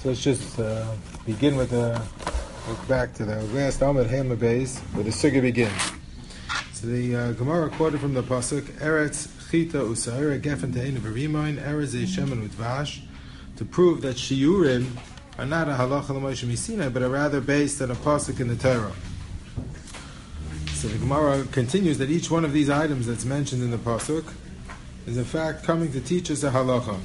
Let's just begin with a look back to the last Amud Hema Beis, where the Sugya begins. So the Gemara quoted from the pasuk Eretz Chita Usaira Gefen Te'enu V'Rimayin Eretz Shemen Udvash, to prove that shiurim are not a halacha l'Moshe Misinai, but are rather based on a pasuk in the Torah. So the Gemara continues that each one of these items that's mentioned in the pasuk is in fact coming to teach us a halacha.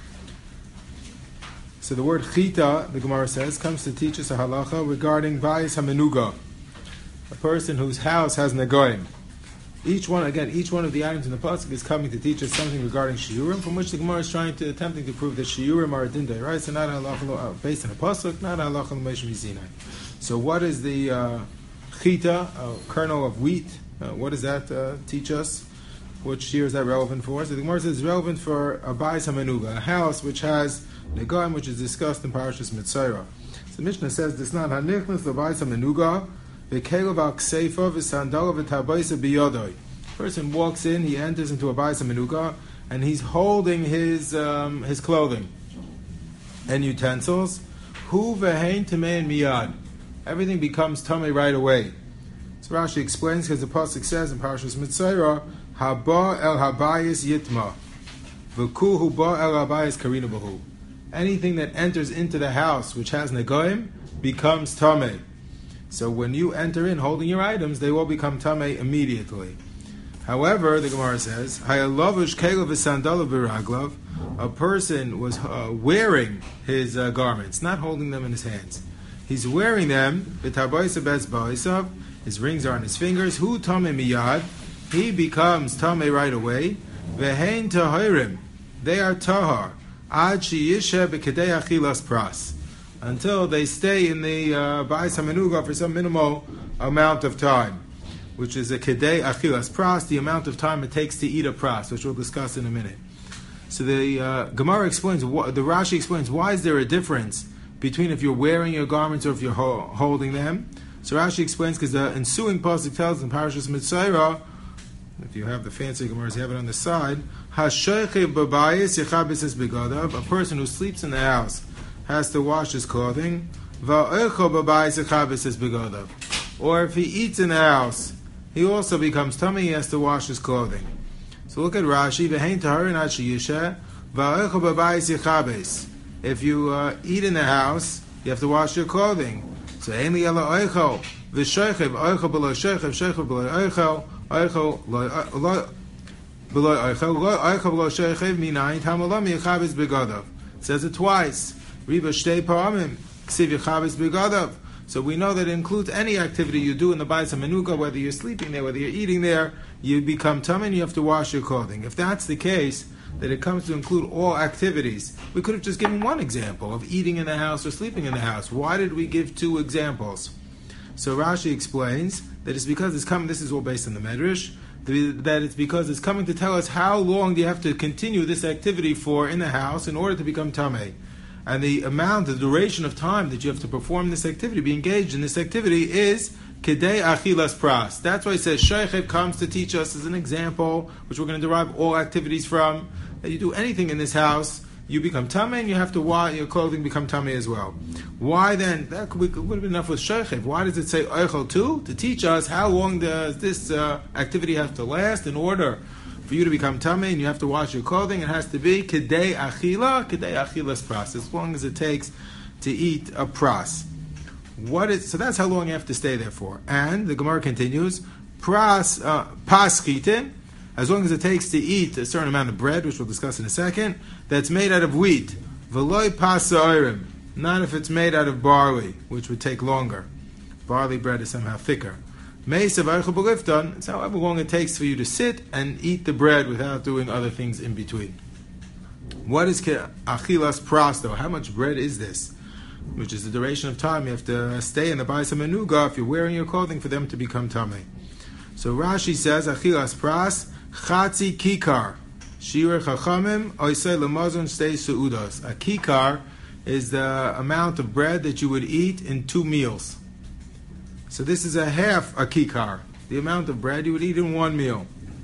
So the word chita, the Gemara says, comes to teach us a halacha regarding bayis hamenuga, a person whose house has negoim. Each one of the items in the pasuk is coming to teach us something regarding shiurim, from which the Gemara is attempting to prove that shiurim are a din d'oraisa, not a halacha based on a pasuk, not a halacha l'Moshe Misinai. So what is the chita, a kernel of wheat? What does that teach us? Which year is that relevant for? So the Gemara says it's relevant for a bayis hamenuga, a house which has negoim, which is discussed in Parashas Mitzayra. So the Mishnah says this: not hanichnas l'bayis hamenuga v'kelev al kseifa v'sandala v'tabayisa biyodoi. Person walks in, he enters into a bayis hamenuga, and he's holding his clothing and utensils. Hu v'hein tamei miyad. Everything becomes tamei right away. So Rashi explains, because the pasuk says in Parashas Mitzayra, haba el habayis yitma v'kuhu ba el habayis karina b'hu. Anything that enters into the house which has negoim becomes tamei. So when you enter in holding your items, they will become tamei immediately. However, the Gemara says, hayalavush kelev v'sandala v'raglav, a person was wearing his garments, not holding them in his hands. He's wearing them, v'tabayisa bez ba'isav, his rings are on his fingers, hu tamei miyad, he becomes tamei right away, v'hein tahirim, they are tahar, ad sheyishe b'kedei achilas pras, until they stay in the bayis hamenuga for some minimal amount of time, which is a kedei achilas pras, the amount of time it takes to eat a pras, which we'll discuss in a minute. So the Gemara explains, the Rashi explains, why is there a difference between if you're wearing your garments or if you're holding them? So Rashi explains, because the ensuing pasuk tells in Parashas Mitzayra, if you have the fancy Gemaras, you have it on the side, Hashoiche b'bayis yechabis es begadav, a person who sleeps in the house has to wash his clothing, va'oicho b'bayis yechabis es begadav. Or if he eats in the house, he also becomes tummy, he has to wash his clothing. So look at Rashi, v'hein taharin ad sheyishe, va'oicho b'bayis yechabis. If you eat in the house, you have to wash your clothing. So ein li ela oicho, v'shoichev, oicho b'lo shoichev, shoichev b'lo oicho, oicho b'lo oicho, oicho b'lo shoichev, minayin tamalam yechabis begadav. Says it twice. Riba shtei pa'amim, ksiv yechabis begadav. So we know that it includes any activity you do in the bayis hamenuga, whether you're sleeping there, whether you're eating there, you become tummy and you have to wash your clothing. If that's the case, that it comes to include all activities, we could have just given one example of eating in the house or sleeping in the house. Why did we give two examples? So Rashi explains that it's because it's coming, this is all based on the Medrash, that it's because it's coming to tell us how long do you have to continue this activity for in the house in order to become tamei. And the duration of time that you have to perform this activity, be engaged in this activity, is kedei achilas pras. That's why it says Sheichev comes to teach us as an example, which we're going to derive all activities from, that you do anything in this house, you become tamei, and you have to wash your clothing become tamei as well. Why then? That would have been enough with Sheichev. Why does it say oichel too? To teach us how long does this activity have to last in order for you to become tamei, and you have to wash your clothing. It has to be kedei achilas pras, as long as it takes to eat a pras. So that's how long you have to stay there for. And the Gemara continues, pas chitin, as long as it takes to eat a certain amount of bread, which we'll discuss in a second, that's made out of wheat. V'loi pas sa'orim, not if it's made out of barley, which would take longer. Barley bread is somehow thicker. It's however long it takes for you to sit and eat the bread without doing other things in between. What is achilas pras though? How much bread is this? Which is the duration of time you have to stay in the bayis hamenuga if you're wearing your clothing for them to become tamei. So Rashi says achilas pras chatzi kikar shir chachamim oisei lemazon stei seudos. A kikar is the amount of bread that you would eat in 2 meals. So this is a half a kikar, the amount of bread you would eat in 1 meal.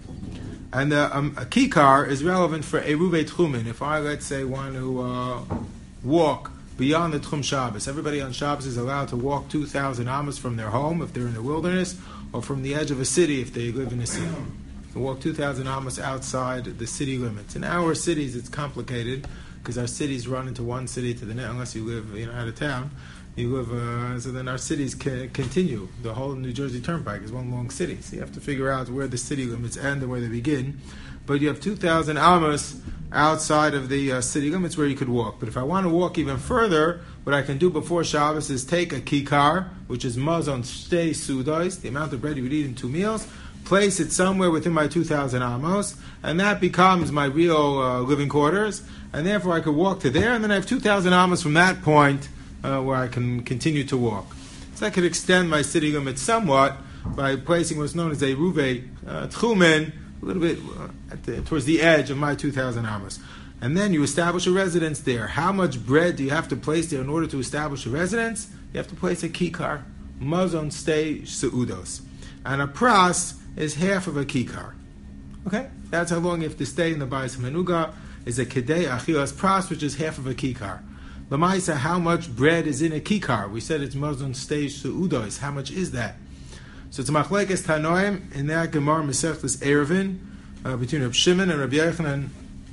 And a kikar is relevant for eruvei tchumin. If I, let's say, want to walk beyond the Tchum Shabbos. Everybody on Shabbos is allowed to walk 2,000 amos from their home if they're in the wilderness, or from the edge of a city if they live in a city. To walk 2,000 amos outside the city limits. In our cities, it's complicated because our cities run into one city to the next. Unless you live, out of town, you live. So then our cities continue. The whole New Jersey Turnpike is one long city. So you have to figure out where the city limits end and where they begin. But you have 2,000 amos outside of the city limits where you could walk. But if I want to walk even further, what I can do before Shabbos is take a kikar, which is mazon shtei sudos, the amount of bread you would eat in 2 meals, place it somewhere within my 2,000 amos, and that becomes my real living quarters, and therefore I could walk to there, and then I have 2,000 amos from that point where I can continue to walk. So I could extend my city limit somewhat by placing what's known as a ruve tchumen, a little bit towards the edge of my 2,000 amos. And then you establish a residence there. How much bread do you have to place there in order to establish a residence? You have to place a kikar, mazon stei seudos. And a pras is half of a kikar. Okay? That's how long you have to stay in the Bayis HaMenuga, is a kedei achilas pras, which is half of a kikar. Lamaisa, how much bread is in a kikar? We said it's mazon stei seudos. How much is that? So it's machlekes tanoim in that Gemara Masechtas Eruvin between Reb Shimon and Rabbi Yochanan.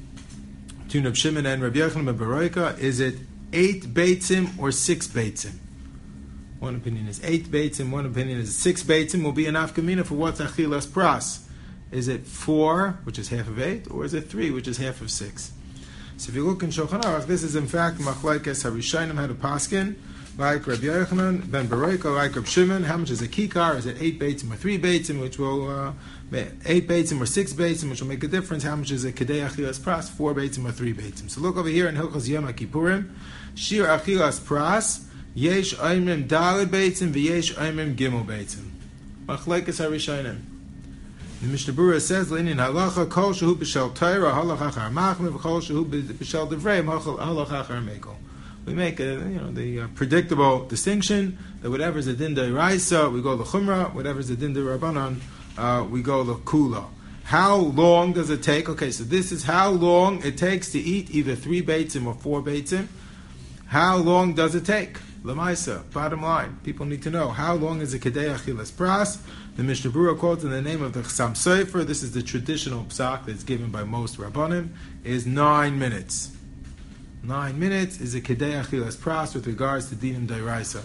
Between Reb Shimon and Rabbi Yochanan ben Beroika, is it 8 beitzim or 6 beitzim? One opinion is 8 beitzim, one opinion is 6 beitzim. Will be an afkamina for what's achilas pras. Is it 4, which is half of 8, or is it 3, which is half of 6? So if you look in Shulchan Aruch, this is in fact machlekes harishonim had a paskin, like Rabbi Yochanan ben Beroika, like Reb Shimon. How much is a kikar? Is it 8 beitzim or 3 beitzim, which will 8 beitzim or 6 beitzim, which will make a difference? How much is a kedei achilas pras? 4 beitzim or 3 beitzim. So look over here in Hilchos Yom Kippurim. Shir achilas pras yesh oimrim daled beitzim v'yesh oimrim gimel beitzim. Machlekes harishonim. The Mishnah Berurah says, "Leinin halacha kol shehu b'shel Torah halacha achar machmir v'kol shehu b'shel devreim halacha achar mekel." We make the predictable distinction that whatever is a din d'oraisa, we go the chumrah. Whatever is a din d'Rabbanan, we go the kula. How long does it take? Okay, so this is how long it takes to eat either 3 beitzim or 4 beitzim. How long does it take? Lamaisa, bottom line, people need to know how long is a kedei achilas pras. The Mishnah Berurah quotes in the name of the Chassam Sofer. This is the traditional psak that's given by most Rabbanim. Is 9 minutes. 9 minutes is a kedei achilas pras with regards to dinim d'oraisa.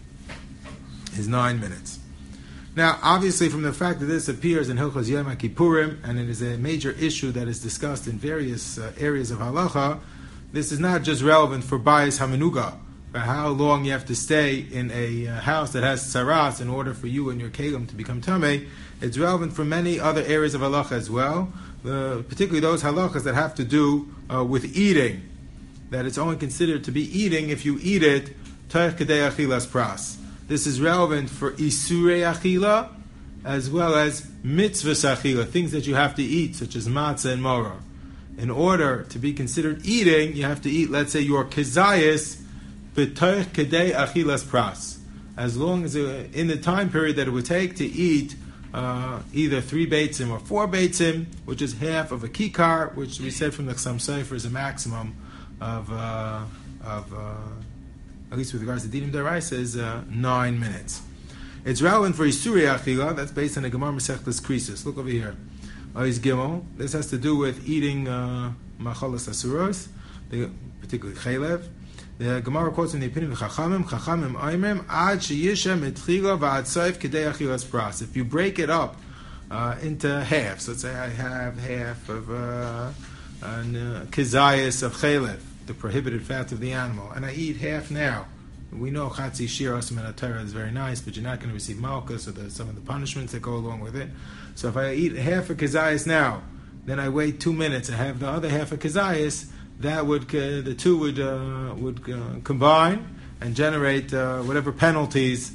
Is 9 minutes. Now, obviously, from the fact that this appears in Hilchos Yom Kippurim, and it is a major issue that is discussed in various areas of halacha, this is not just relevant for Bayis HaMenuga, for how long you have to stay in a house that has tsaras in order for you and your kelim to become tamei. It's relevant for many other areas of halacha as well, particularly those halachas that have to do with eating, that it's only considered to be eating if you eat it toich kedei achilas pras. This is relevant for isurei achila as well as mitzvahs achila, things that you have to eat, such as matzah and maror. In order to be considered eating, you have to eat, let's say, your kezayis b'toich kedei achilas pras, as long as in the time period that it would take to eat either 3 beitzim or 4 beitzim, which is half of a kikar, which we said from the Chassam Sofer is a maximum of at least with regards to dinim d'oraisa, is 9 minutes. It's relevant for isurei achila. That's based on the Gemara Masechtas Krisus. Look over here. Ois Gimel. This has to do with eating machalas asuros, particularly chaylev. The Gemara quotes in the opinion of Chachamim oimrim ad sheyishem etchila v'ad soif kedei achilas pras. If you break it up into halves, let's say I have half of kezayis of chaylev, the prohibited fat of the animal, and I eat half now. We know Chatzi Shir Asim and Atara is very nice, but you're not going to receive Malchus or some of the punishments that go along with it. So if I eat half a Kezayis now, then I wait 2 minutes, I have the other half a Kezayis, that would the two would combine and generate whatever penalties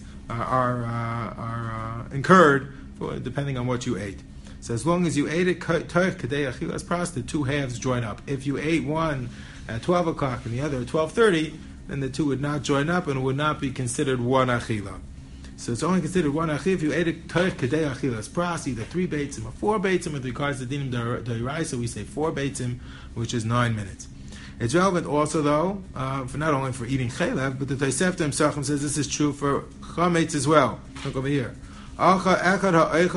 are incurred depending on what you ate. So as long as you ate it, the 2 halves join up. If you ate one at 12 o'clock and the other at 12:30, then the 2 would not join up and it would not be considered one achila. So it's only considered one achila if you ate it toich kedei achilas pras, either 3 beitzim or 4 beitzim. With regards to dinim d'oraisa, we say 4 beitzim, which is 9 minutes. It's relevant also, though, for not only for eating chaylev, but the Tosefta Pesachim says this is true for chametz as well. Look over here. Okay, you ate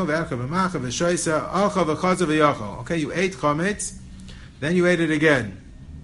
chametz, then you ate it again.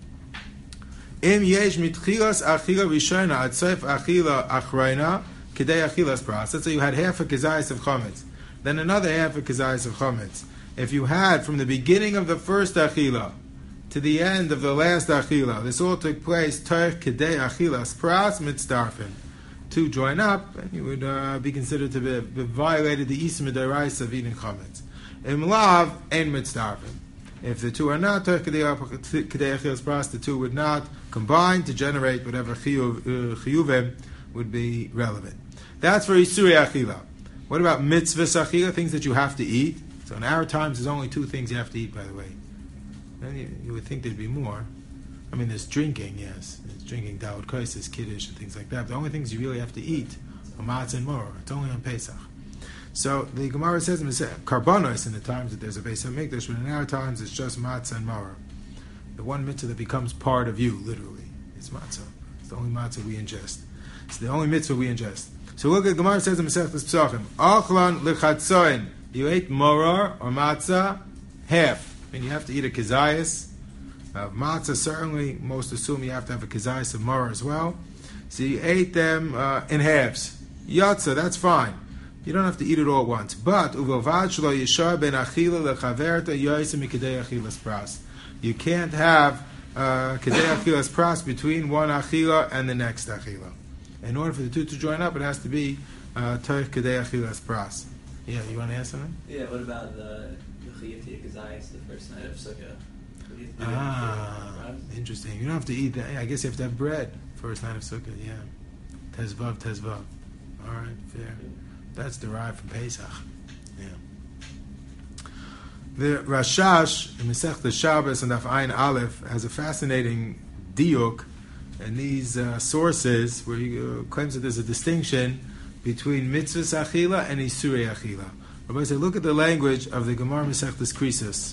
Im yesh mitchilas achila rishona ad soif achila achrayna kedei achilas pras. Let's say you had half a kezayis of chametz, then another half a kezayis of chametz. If you had from the beginning of the first achila to the end of the last achila, this all took place toif kedei achilas pras mitzdarfin. To join up, and you would be considered to be violated the isim d'oraisa of eating chametz. Im lav ein mitzdarfin. If the two are not toif kedei achilas pras, the two would not combine to generate whatever chiyuvim would be relevant. That's for Isurei Achila. What about mitzvahs achila, things that you have to eat? So in our times, there's only two things you have to eat, by the way. And you would think there'd be more. I mean, there's drinking, yes. There's drinking, Daud Kaisis, Kiddush, and things like that. But the only things you really have to eat are matzah and maror. It's only on Pesach. So the Gemara says, karbanos in the times that there's a Beis HaMikdash, but in our times it's just matzah and maror. The one mitzvah that becomes part of you, literally, is matzah. It's the only matzah we ingest. It's the only mitzvah we ingest. So look at Gemara says in Masechtas Pesachim, Achlan lechatzoin. You ate maror or matzah, half. I mean, you have to eat a kezayis of matzah. Certainly, most assume you have to have a kezayis of maror as well. So you ate them in halves. Yatzah, that's fine. You don't have to eat it all at once. But uvovad shlo yishar ben achila lechaverta yoyse mikidei achilas pras. You can't have kedei achilas pras between one achila and the next achila. In order for the two to join up, it has to be toif kedei achilas pras. Yeah, you want to ask something? Yeah, what about the chiyuv kazayis the first night of Sukkah? Interesting. You don't have to eat that. I guess you have to have bread first night of Sukkah. Yeah, tezvav. All right, fair. That's derived from Pesach. Yeah. The Rashash in Masechta Shabbos and Daf Ayin Aleph has a fascinating diuk in these sources where he claims that there's a distinction between mitzvahs achila and isurei achila. Rabbi said, look at the language of the Gemara Masechtas Krisos.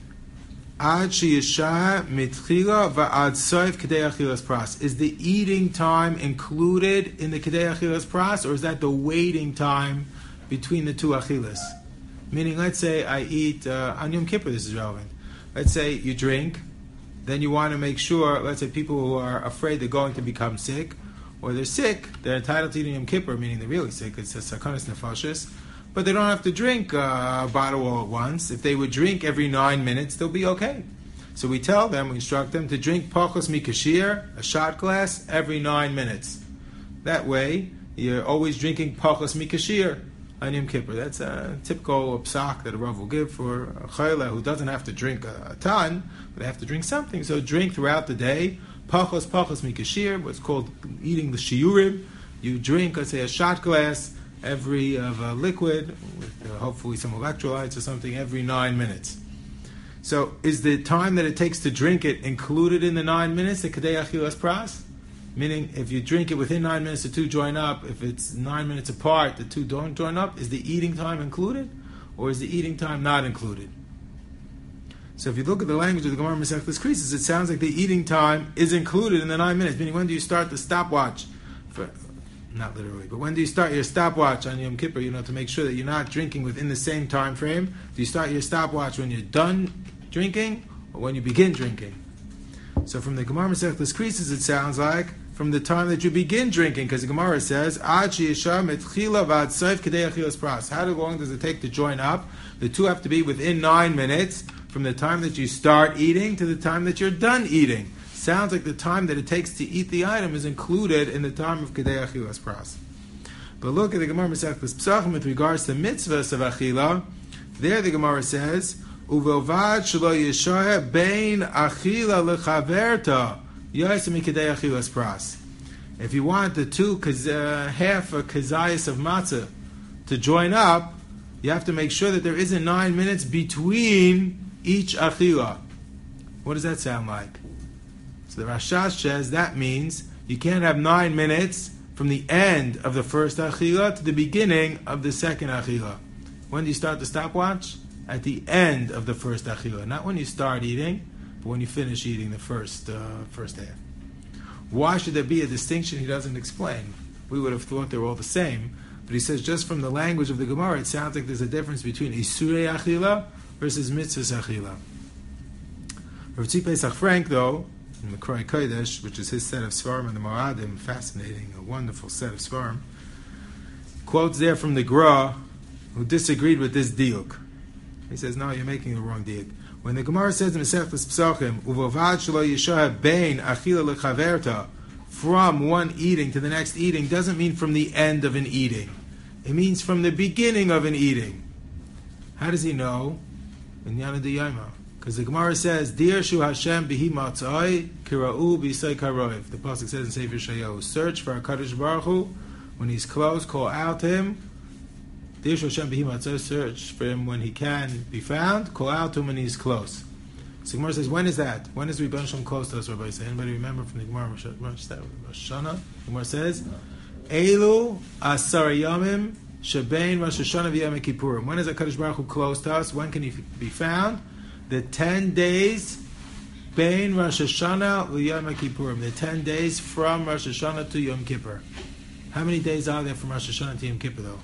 Ad sheyishah mitchila va'ad soif kedei achilas pras. Is the eating time included in the kedei achilas pras, or is that the waiting time between the two achilas? Meaning, let's say I eat on Yom Kippur. This is relevant. Let's say you drink, then you want to make sure. Let's say people who are afraid they're going to become sick, or they're sick, they're entitled to eat Yom Kippur, meaning they're really sick. It's a sakanas nefashis. But they don't have to drink a bottle all at once. If they would drink every 9 minutes, they'll be okay. So we tell them, we instruct them to drink pachos mikashir, a shot glass, every 9 minutes. That way, you're always drinking pachos mikashir on Yom Kippur. That's a typical psak that a Rav will give for a chayla who doesn't have to drink a ton, but they have to drink something. So drink throughout the day. Pachos mikashir, what's called eating the shiurim. You drink, let's say, a shot glass every of a liquid with hopefully some electrolytes or something every 9 minutes. So is the time that it takes to drink it included in the 9 minutes, the kedei achilas pras? Meaning if you drink it within 9 minutes, the two join up. If it's 9 minutes apart, the two don't join up. Is the eating time included, or is the eating time not included? So if you look at the language of the Gemara Masechtas Krisos, it sounds like the eating time is included in the 9 minutes. Meaning, when do you start the stopwatch? Not literally, but when do you start your stopwatch on Yom Kippur, to make sure that you're not drinking within the same time frame? Do you start your stopwatch when you're done drinking, or when you begin drinking? So from the Gemara Masechtas Krisos, it sounds like from the time that you begin drinking, because the Gemara says, Ad sheyishar metchila v'ad soif kedei achilas pras. How long does it take to join up? The two have to be within 9 minutes from the time that you start eating to the time that you're done eating. Sounds like the time that it takes to eat the item is included in the time of kedei achilas pras. But look at the Gemara Masechtas Pesachim with regards to mitzvahs of achila. There the Gemara says, "Uvelvad shelo yishar bein achila lechaverta yoyse mikedei achilas pras." If you want the two half a kezayis of matzah to join up, you have to make sure that there isn't 9 minutes between each achila. What does that sound like? So the Rashash says that means you can't have 9 minutes from the end of the first achila to the beginning of the second achila. When do you start the stopwatch? At the end of the first achila, not when you start eating. but when you finish eating the first half. Why should there be a distinction? He doesn't explain. We would have thought they were all the same, but he says just from the language of the Gemara, it sounds like there's a difference between Isurei Achila versus Mitzvahs Achila. Rav Tzvi Pesach Frank, though, in Makroi Kodesh, which is his set of Svarim and the Moradim, fascinating, a wonderful set of Svarim, quotes there from the Gra, who disagreed with this diuk. He says, no, you're making the wrong diuk. When the Gemara says in Masechtas Pesachim, "Uvovad shelo yishah bein achila lechaverta," from one eating to the next eating, doesn't mean from the end of an eating. It means from the beginning of an eating. How does he know? In Yana D'Yoma. Because the Gemara says, "Dirshu Hashem bihi matzai kira'u b'isay karoiv." The pasuk says in Sefer Yeshayahu, "Search for HaKadosh Baruch Hu when He's close. Call out to Him." Dirshu Hashem bihi matzai. Search for Him when He can be found. Call out to Him when He's close. So the Gemara says, when is that? When is Rebbeinu Shalom close to us? Rabbi say, anybody remember from the Gemara? Rosh Hashanah. The Gemara says, "Elu asar yamim shebein Rosh Hashanah v'Yom Kippurim." When is HaKadosh Baruch Hu close to us? When can He be found? The 10 days bein Rosh Hashanah v'Yom Kippurim. The 10 days from Rosh Hashanah to Yom Kippur. How many days are there from Rosh Hashanah to Yom Kippur, though?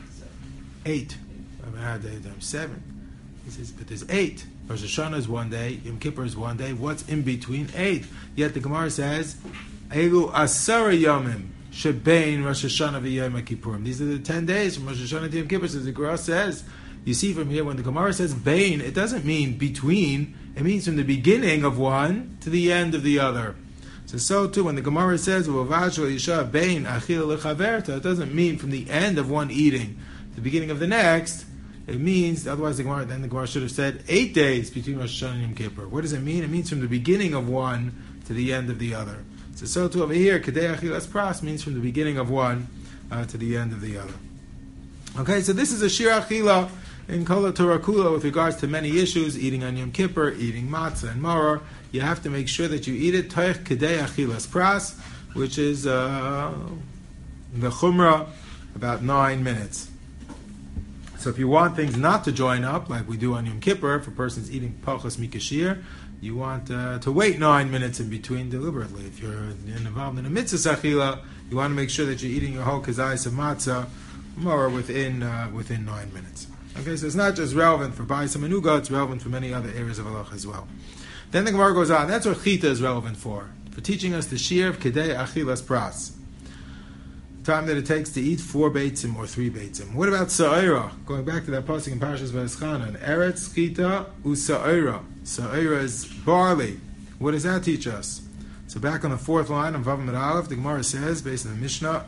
8. I mean, 7. He says, but there's 8. Rosh Hashanah is 1 day, Yom Kippur is 1 day. What's in between? 8. Yet the Gemara says, "Elu asara yomim shebein Rosh Hashanah v'Yom Kippurim." These are the 10 days from Rosh Hashanah to Yom Kippur. So the Gemara says, you see from here, when the Gemara says bein, it doesn't mean between. It means from the beginning of one to the end of the other. So too, when the Gemara says "Uvovad shelo yishah bein achila lechaverta," it doesn't mean from the end of one eating to the beginning of the next. It means, otherwise the Gemara should have said 8 days between Rosh Hashanah and Yom Kippur. What does it mean? It means from the beginning of one to the end of the other. So too over here, Kedei Achilas Pras means from the beginning of one to the end of the other. Okay, so this is a Shir Achila in Kol Torah Kula with regards to many issues, eating on Yom Kippur, eating matzah and maror. You have to make sure that you eat it Toich Kedei Achilas Pras, which is the Chumrah, about 9 minutes. So if you want things not to join up, like we do on Yom Kippur, if a person's eating Pachas Mikashir, you want to wait 9 minutes in between deliberately. If you're involved in a mitzvah achila, you want to make sure that you're eating your whole kazayis of matzah more within 9 minutes. Okay, so it's not just relevant for Bais HaMenuga, it's relevant for many other areas of halacha as well. Then the Gemara goes on. That's what Chita is relevant for teaching us the Shir of Kedei Achilas Pras. Time that it takes to eat 4 beitzim or 3 beitzim. What about sa'ira? Going back to that pasuk in Parashas Vayeschanan, Eretz chita u'sa'ira. Sa'ira is barley. What does that teach us? So back on the 4th line of Vav Amud Aleph, the Gemara says, based on the Mishnah,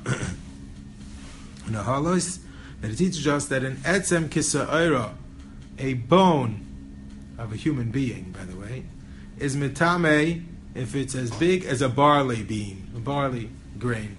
in the Halos, that it teaches us that an etzem kisa'ira, a bone of a human being, by the way, is mitame if it's as big as a barley bean, a barley grain.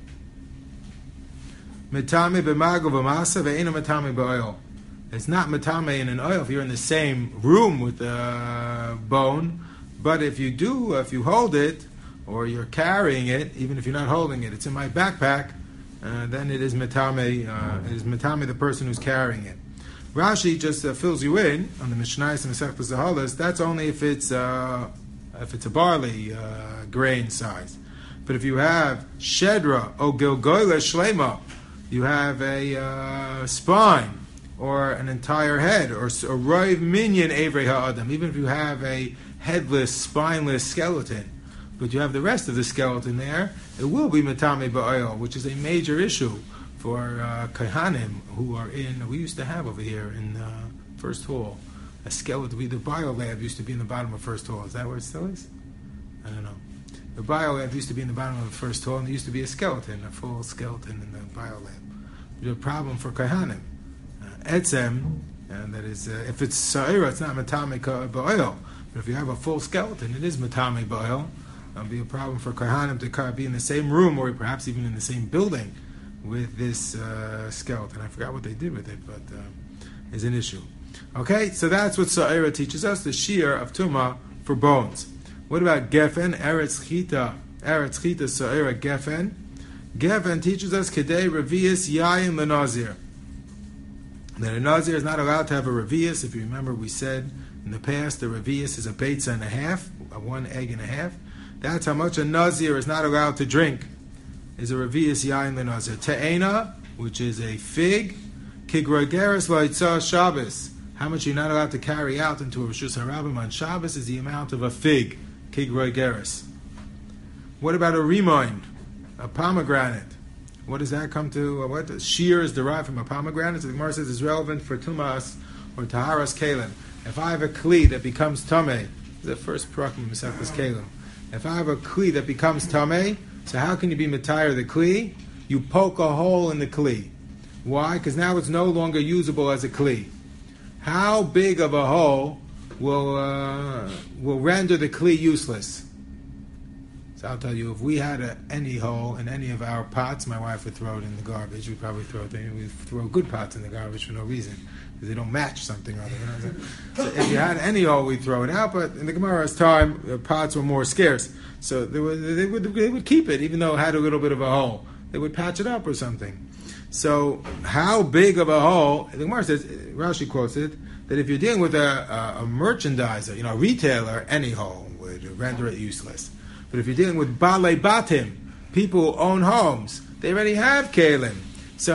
Metame b'mago v'masa ve'eno metame b'oil. It's not metame in an oil if you're in the same room with the bone, but if you hold it, or you're carrying it, even if you're not holding it, it's in my backpack, then it is metame, it is metame the person who's carrying it. Rashi just fills you in on the Mishnayos and Masechtas Zahalas. That's only if it's a barley grain size. But if you have shedra or gilgoyle shlema, you have a spine or an entire head, or roiv minyan evrei ha'adam. Even if you have a headless, spineless skeleton, but you have the rest of the skeleton there, it will be metame ba'oil, which is a major issue for kohanim who are we used to have over here in First Hall, a skeleton. The bio lab used to be in the bottom of First Hall. Is that where it still is? I don't know. The bio lab used to be in the bottom of the First Hall, and there used to be a skeleton, a full skeleton in the bio lab. There's a problem for kohanim. Etzem, that is, if it's sa'ira, it's not matame ba'oil. But if you have a full skeleton, it is matame ba'oil. It'll be a problem for kohanim to be in the same room, or perhaps even in the same building with this skeleton. I forgot what they did with it, but is an issue. Okay, so that's what sa'ira teaches us, the shear of tumah for bones. What about gefen? Eretz chita sa'ira gefen. Gefen teaches us kedei revius yayin lenazir. That a nazir is not allowed to have a revius. If you remember, we said in the past the revius is a beitzah and a half. 1 egg and a half. That's how much a Nazir is not allowed to drink. Is a Revi'is Yain L'Nazir. Te'ena, which is a fig. Kigrogeres Loitzah Shabbos. How much you're not allowed to carry out into a Rishus HaRabim on Shabbos is the amount of a fig. Kigrogeres. What about a Rimoin? A pomegranate. What does that come to? What shear is derived from a pomegranate? So the Gemara says is relevant for Tumas or Taharas Kalim. If I have a Kli that becomes Tameh, the first Prakim Mesachas Kalim. If I have a Kli that becomes Tameh, so how can you be Matayr the Kli? You poke a hole in the Kli. Why? Because now it's no longer usable as a Kli. How big of a hole will render the Kli useless? So I'll tell you, if we had any hole in any of our pots, my wife would throw it in the garbage. We'd probably we'd throw good pots in the garbage for no reason, because they don't match something or other. You know? So if you had any hole, we'd throw it out. But in the Gemara's time, pots were more scarce, so they would keep it, even though it had a little bit of a hole. They would patch it up or something. So how big of a hole? The Gemara says, Rashi quotes it, that if you're dealing with a merchandiser, a retailer, any hole would render it useless. But if you're dealing with Balei Batim, people who own homes, they already have Kalim. So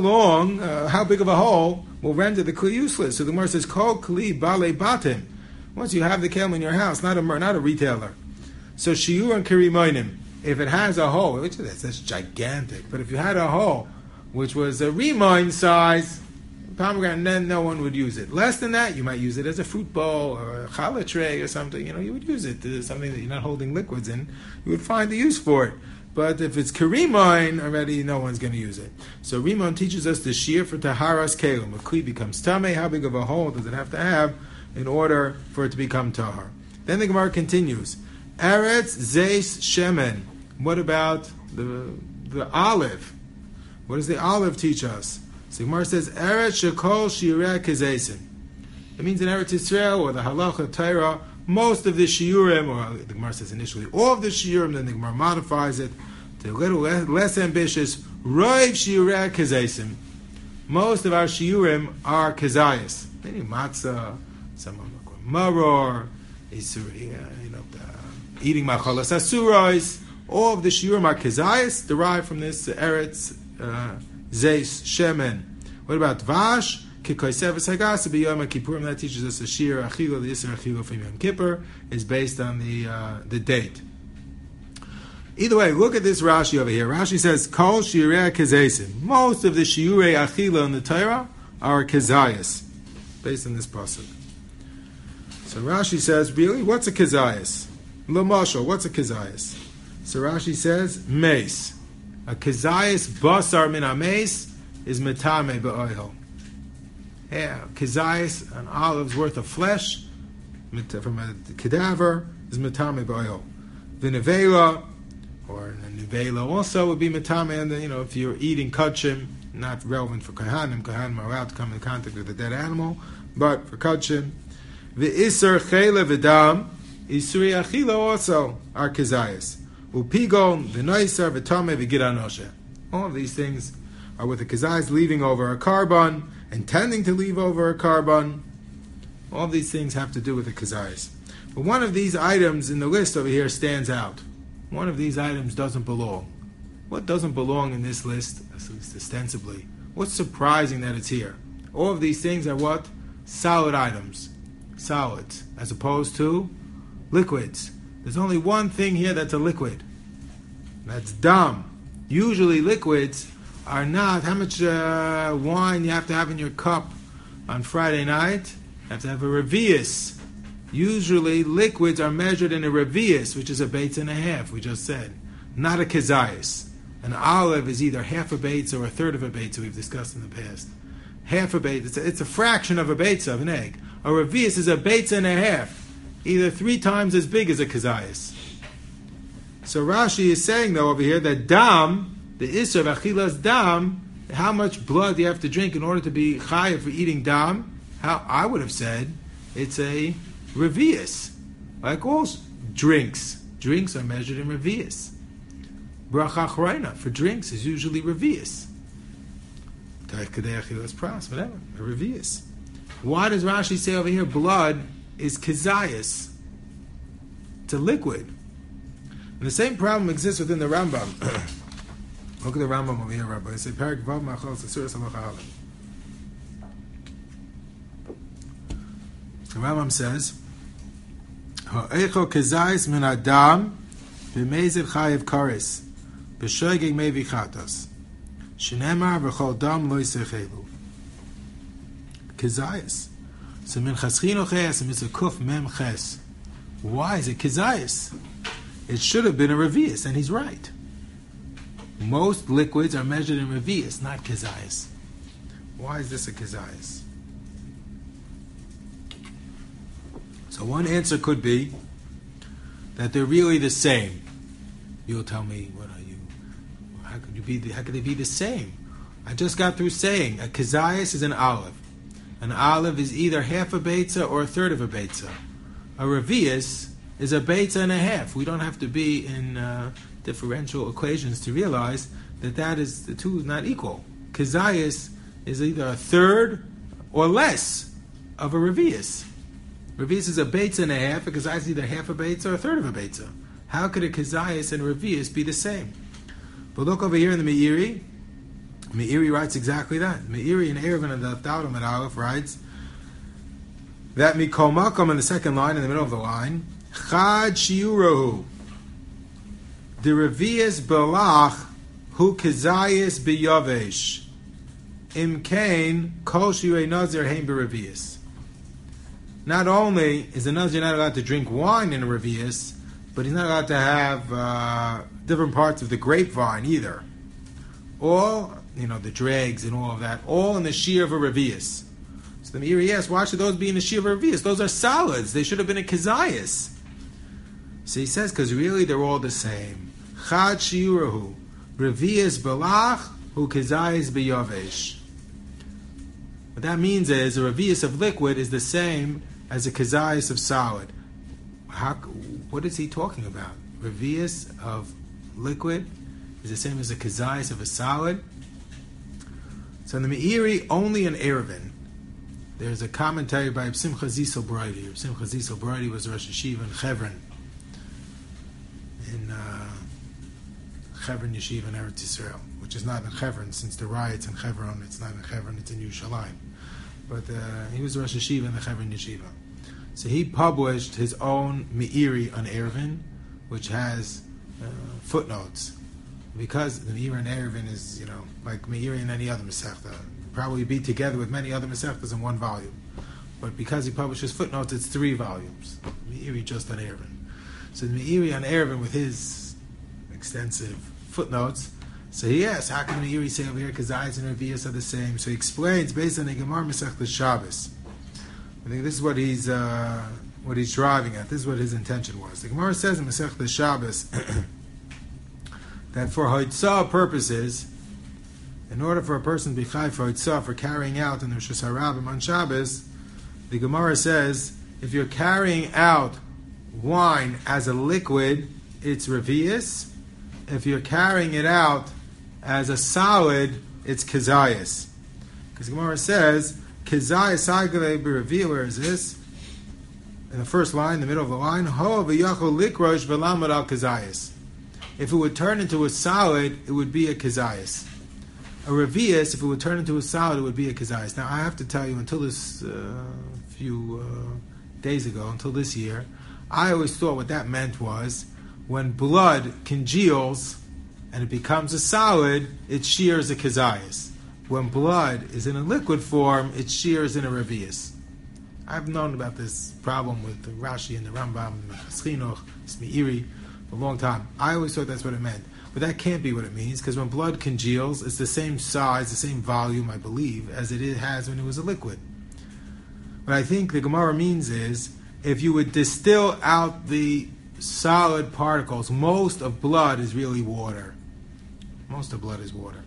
how big of a hole will render the Kli useless? So the Gemara says, Kol Kli Balei Batim. Once you have the Kalim in your house, not a retailer. So Shiur and Kirimoinim, if it has a hole, which that's gigantic, but if you had a hole, which was a Rimoin size, pomegranate, then no one would use it. Less than that, you might use it as a fruit bowl or a challah tray or something. You would use it to something that you're not holding liquids in. You would find a use for it. But if it's karimon, already no one's going to use it. So Rimon teaches us the shear for taharas kelim. If kli becomes tameh, how big of a hole does it have to have in order for it to become tahar? Then the Gemara continues. Eretz zeis shemen. What about the olive? What does the olive teach us? So Gemara says, Eretz shekol shireh kezesim. It means in Eretz Yisrael, or the Halacha Torah, most of the shiurim, or the Gemara says initially, all of the shiurim, then the Gemara modifies it to a little less ambitious, Roiv shireh kezesim. Most of our shiurim are kezayis. Many matzah, some are maror, eating machalas asurais. All of the shiurim are kezayis, derived from this Eretz Zeis Shemen. What about Vash? Kikoisevis Hagasa b'Yom Kippurim. That teaches us a shir achila. The Yisra achila from Yom Kippur is based on the date. Either way, look at this Rashi over here. Rashi says Kol Shirei Kezesim. Most of the shiurei achila in the Torah are kezayis, based on this pasuk. So Rashi says, really, what's a kezayis? L'mashal, what's a kezayis? So Rashi says mace. A kezayis basar min ames is metame ba'oil. Yeah, kezayis, an olive's worth of flesh from a cadaver, is metame ba'oil. Vinevela, or nevela also would be metame, and if you're eating kachim, not relevant for kahanim are allowed to come in contact with a dead animal, but for kachim. V'isur chele v'dam, isuri achila also are kezayis. Upigon, v'noisar, v'tame, v'gidanoshe. All of these things are with the kezayis leaving over a carbon, intending to leave over a carbon. All of these things have to do with the kezayis. But one of these items in the list over here stands out. One of these items doesn't belong. What doesn't belong in this list, at least ostensibly? What's surprising that it's here? All of these things are what? Solid items. Solids. As opposed to liquids. There's only one thing here that's a liquid. That's dam. Usually liquids are not how much wine you have to have in your cup on Friday night. You have to have a revius. Usually liquids are measured in a revius, which is a beitz and a half, we just said. Not a kezayis. An olive is either half a beitz or a third of a beitz, we've discussed in the past. Half a beitz, it's a fraction of a beitz of an egg. A revius is a beitz and a half. Either 3 times as big as a kezayis. So Rashi is saying, though, over here, that dam, the isser of achilas dam, how much blood do you have to drink in order to be chayav for eating dam? How I would have said, it's a revius. Like all drinks. Drinks are measured in revius. Bracha achreina for drinks is usually revius. Whatever, a revius. Why does Rashi say over here blood is kezayis? It's a liquid. And the same problem exists within the Rambam. Look at the Rambam over here, Rabbi. They say, Parak Vav Machal Sasuras Halacha Aleph. The Rambam says, Ha'echo kezayis min adam b'mezid chayiv kares b'shoigeg mevi chatos shenemar v'chol dam lo yisechelu. Kezayis. So min chaschino ches and mitzvah kuf mem ches. Why is it kezayis? It should have been a revius, and he's right. Most liquids are measured in revius, not kezayis. Why is this a kezayis? So one answer could be that they're really the same. You'll tell me, what are you? How could they be the same? I just got through saying a kezayis is an olive. An olive is either half a beitza or a third of a beitza. A revius is a beitza and a half. We don't have to be in differential equations to realize that is the two is not equal. Kezayis is either a third or less of a revius. Revius is a beitza and a half. A kezayis is either half a beitza or a third of a beitza. How could a kezayis and a revius be the same? But look over here in the Meiri. Meiri writes exactly that. Meiri in Erevin and the Davdam at Aleph writes that Mikol Makom in the second line, in the middle of the line, Chad Shiurahu, the revius belach hu kezayis biyavesh, imkain kol shiurei nazir heim berevius. Not only is the nazir not allowed to drink wine in a revius, but he's not allowed to have different parts of the grapevine either. All, the dregs and all of that, all in the shear of a revius. So the Meiri asks, why should those be in the shear of a revius? Those are solids. They should have been a kezayis. So he says, because really they're all the same. Chad shiurahu, revius belach hu kezayis biyavesh. What that means is a revius of liquid is the same as a kezayis of solid. What is he talking about? Revius of liquid is the same as a kezayis of a solid. So in the Meiri, only in Erevin, there's a commentary by Simcha Zisel Brody. Simcha Zisel Brody was Rosh Yeshiva in Chevron. In Chevron Yeshiva in Eretz Yisrael, which is not in Chevron, since the riots in Chevron, it's not in Chevron, it's in Yerushalayim. But he was Rosh Yeshiva in the Chevron Yeshiva. So he published his own Meiri on Erevin, which has footnotes. Because the Meiri on Erevin is, like Meiri in any other Masechta, probably be together with many other Masechtas in one volume. But because he publishes footnotes, it's 3 volumes. Meiri just on Erevin. So the Meiri on Erevin with his extensive footnotes, so he asks, how can the Meiri say over here kezayis and revius are the same? So he explains based on the Gemara Masechta Shabbos. I think this is what he's driving at. This is what his intention was. The Gemara says in Masechta Shabbos that for Hoitzah purposes, in order for a person to be chayv for Hoitzah, for carrying out in the Rosh Hashanah on Shabbos, the Gemara says if you're carrying out wine as a liquid, it's revius. If you're carrying it out as a solid, it's kezayis. Because Gemara says kezayis agale b'revia. Where is this? In the first line, in the middle of the line, ho v'yachol likrosh v'lamad al kezayis. If it would turn into a solid, it would be a kezayis. A revius, if it would turn into a solid, it would be a kezayis. Now, I have to tell you, until this few days ago, until this year, I always thought what that meant was when blood congeals and it becomes a solid, it shears a kezayis. When blood is in a liquid form, it shears in a revius. I've known about this problem with the Rashi and the Rambam and the Chinuch, Meiri, for a long time. I always thought that's what it meant. But that can't be what it means, because when blood congeals, it's the same size, the same volume, I believe, as it has when it was a liquid. What I think the Gemara means is, if you would distill out the solid particles, most of blood is really water. Most of blood is water.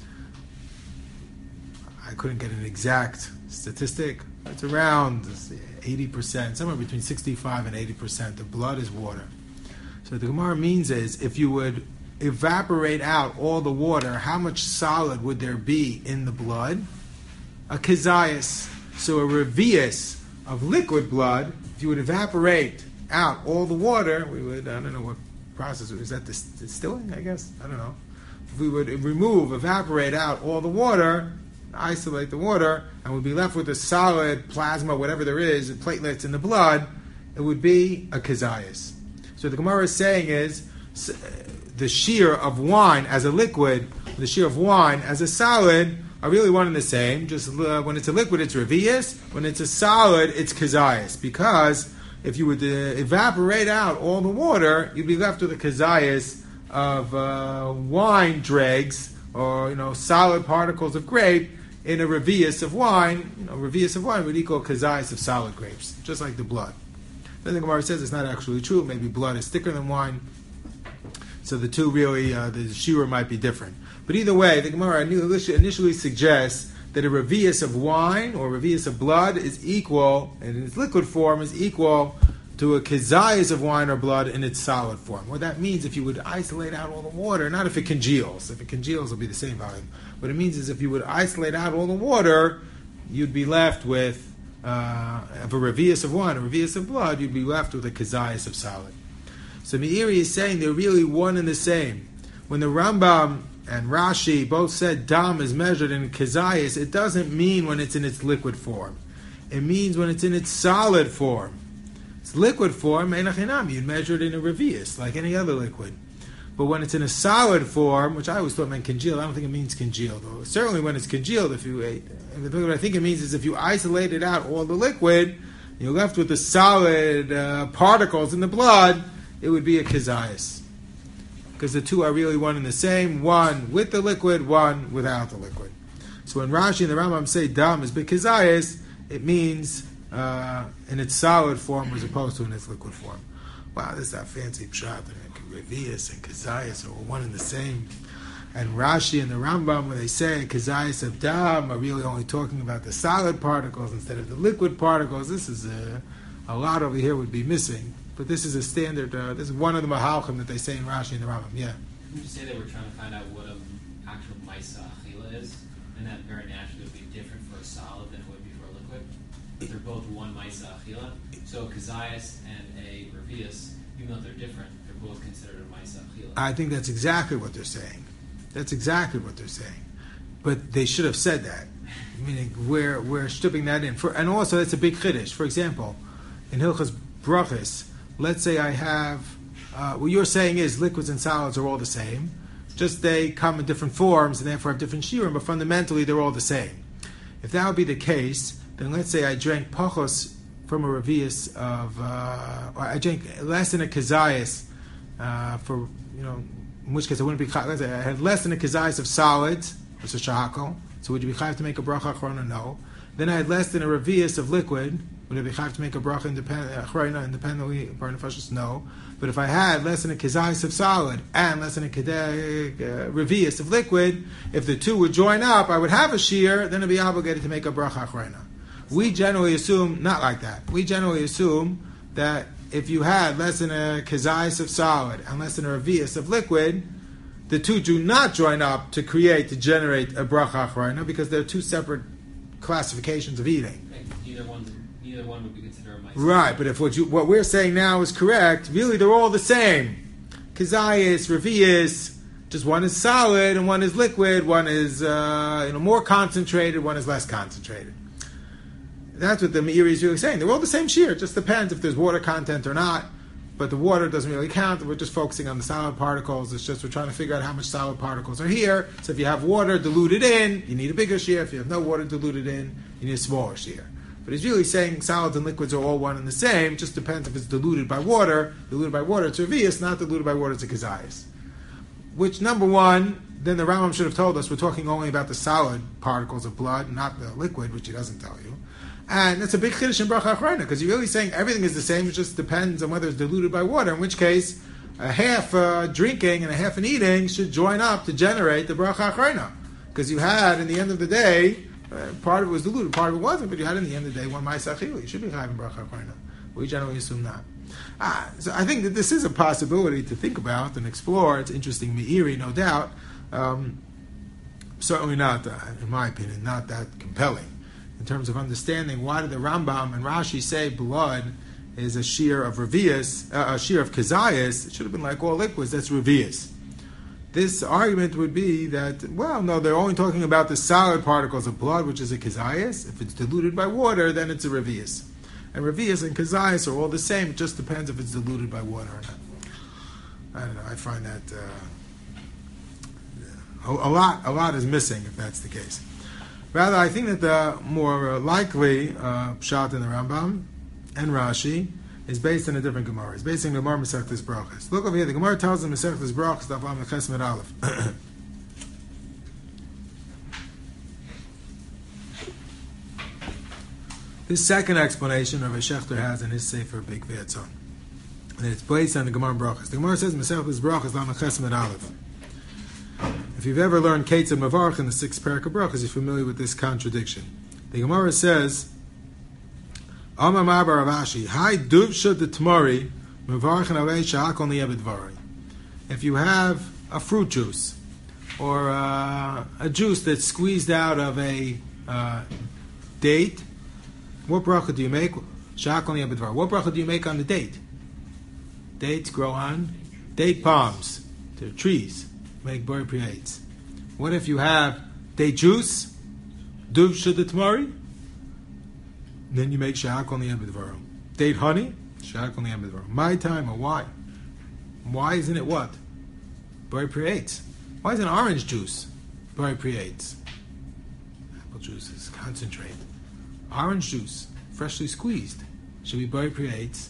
I couldn't get an exact statistic. It's around 80%, somewhere between 65 and 80% of blood is water. So what the Gemara means is, if you would evaporate out all the water, how much solid would there be in the blood? A kezayis. So a revius of liquid blood, if you would evaporate out all the water, we would, I don't know what process, is that distilling, I guess? I don't know. If we would evaporate out all the water, isolate the water, and we'd be left with a solid plasma, whatever there is, platelets in the blood, it would be a kazayas. So the Gemara is saying is, the shear of wine as a liquid, the shear of wine as a solid, are really one and the same. Just when it's a liquid, it's revius. When it's a solid, it's kazayas. Because if you would evaporate out all the water, you'd be left with a kazayas of wine dregs, or solid particles of grape in a revius of wine. Revius of wine would equal kazayas of solid grapes, just like the blood. Then the Gemara says it's not actually true. Maybe blood is thicker than wine. So the two really, the shiur might be different. But either way, the Gemara initially suggests that a revius of wine or revius of blood is equal, and in its liquid form is equal to a kazayas of wine or blood in its solid form. What that means, if you would isolate out all the water, not if it congeals. If it congeals, it'll be the same volume. What it means is if you would isolate out all the water, you'd be left with, of a revius of wine, a revius of blood, you'd be left with a kazayas of solid. So Meiri is saying they're really one and the same. When the Rambam and Rashi both said dam is measured in kazayas, it doesn't mean when it's in its liquid form. It means when it's in its solid form. It's liquid form, einachinam, you'd measure it in a revius, like any other liquid. But when it's in a solid form, which I always thought meant congealed, I don't think it means congealed. Though. Certainly when it's congealed, if you ate, what I think it means is if you isolated out all the liquid, you're left with the solid particles in the blood, it would be a kazayas. Because the two are really one and the same, one with the liquid, one without the liquid. So when Rashi and the Rambam say dam is b'kazayas, it means in its solid form as opposed to in its liquid form. Wow, this is that fancy pshat. Revius and kazayas are all one and the same. And Rashi and the Rambam, when they say kazayas of dam, are really only talking about the solid particles instead of the liquid particles. This is a lot over here would be missing. But this is a standard, this is one of the mahalchim that they say in Rashi and the Rambam. Yeah? Would you say they were trying to find out what an actual maisa achila is? And that very naturally would be different for a solid than it would be for a liquid? But they're both one maisa achila. So a kazayas and a revius, even though they're different, they're both considered a maisa achila. I think that's exactly what they're saying. That's exactly what they're saying. But they should have said that. Meaning we're stripping that in. And also, it's a big chiddush. For example, in Hilchas Brachos, let's say I have, what you're saying is liquids and solids are all the same, just they come in different forms and therefore have different shiurim, but fundamentally they're all the same. If that would be the case, then let's say I drank pachos from a revius of, or I drank less than a kazayas for, in which case I wouldn't be, let's say I had less than a kazayas of solids, which is shahakol, so would you be chayav to make a bracha achrona? No. Then I had less than a revius of liquid. Would I be chayav to make a bracha independently? No. But if I had less than a kazayas of solid and less than a revius of liquid, if the two would join up, I would have a shear. Then I'd be obligated to make a bracha achrona. We generally assume not like that. We generally assume that if you had less than a kazayas of solid and less than a revius of liquid, the two do not join up to generate a bracha achrona because they're two separate classifications of eating. Neither one would be considered a maisa. Right, but if what we're saying now is correct, really they're all the same. Kazayas, revius, just one is solid and one is liquid, one is more concentrated, one is less concentrated. That's what the Meiri is really saying. They're all the same shear. It just depends if there's water content or not. But the water doesn't really count. We're just focusing on the solid particles. It's just we're trying to figure out how much solid particles are here. So if you have water diluted in, you need a bigger shear. If you have no water diluted in, you need a smaller shear. But he's really saying solids and liquids are all one and the same. It just depends if it's diluted by water. Diluted by water, it's revius. Not diluted by water, it's a kazayas. Which, number one, then the Rambam should have told us we're talking only about the solid particles of blood, not the liquid, which he doesn't tell you. And it's a big chiddush in bracha achrona, because you're really saying everything is the same, it just depends on whether it's diluted by water, in which case a half drinking and a half an eating should join up to generate the bracha achrona. Because you had, in the end of the day, part of it was diluted, part of it wasn't, but you had in the end of the day one ma'aseh achila. You should be having bracha achrona. We generally assume not. So I think that this is a possibility to think about and explore. It's interesting, Meiri, no doubt. Certainly not, in my opinion, not that compelling. In terms of understanding why did the Rambam and Rashi say blood is a shear of revius, a shear of kazayas, it should have been like all liquids, that's revius. This argument would be that, well, no, they're only talking about the solid particles of blood, which is a kazayas. If it's diluted by water, then it's a revius. And revius and kazayas are all the same, it just depends if it's diluted by water or not. I don't know, I find that a lot is missing if that's the case. Rather, I think that the more likely pshat in the Rambam and Rashi is based on a different Gemara. It's based on the Gemara Masechtas Brachos. Look over here. The Gemara tells them Masechtas Brachos Daf Lamed Ches Med Aleph. This second explanation Rav Shechter has in his Sefer Big V'Etzon, and it's based on the Gemara Brachos. The Gemara says Masechtas Brachos Lamed Ches Med Aleph. If you've ever learned Ketzad Mavarch in the 6th parak of Brachos, you're familiar with this contradiction. The Gemara says, Amar Mabar Ravashi, Hai Duv Shud the Tmari, Mavarch and Avei Sha'ak on the Ebedvari. If you have a fruit juice, or a juice that's squeezed out of a date, what bracha do you make? Sha'ak on the Ebedvari. What bracha do you make on the date? Dates grow on date palms. They're trees. Make bori priyates. What if you have date juice, duv shud tmari? Then you make sha'ak on the ebedvaro. Date honey, sha'ak on the ebedvaro. My time or why? Why isn't it what? Bori priyates. Why isn't orange juice bori priyates? Apple juice is concentrate. Orange juice, freshly squeezed, should be bori priyates.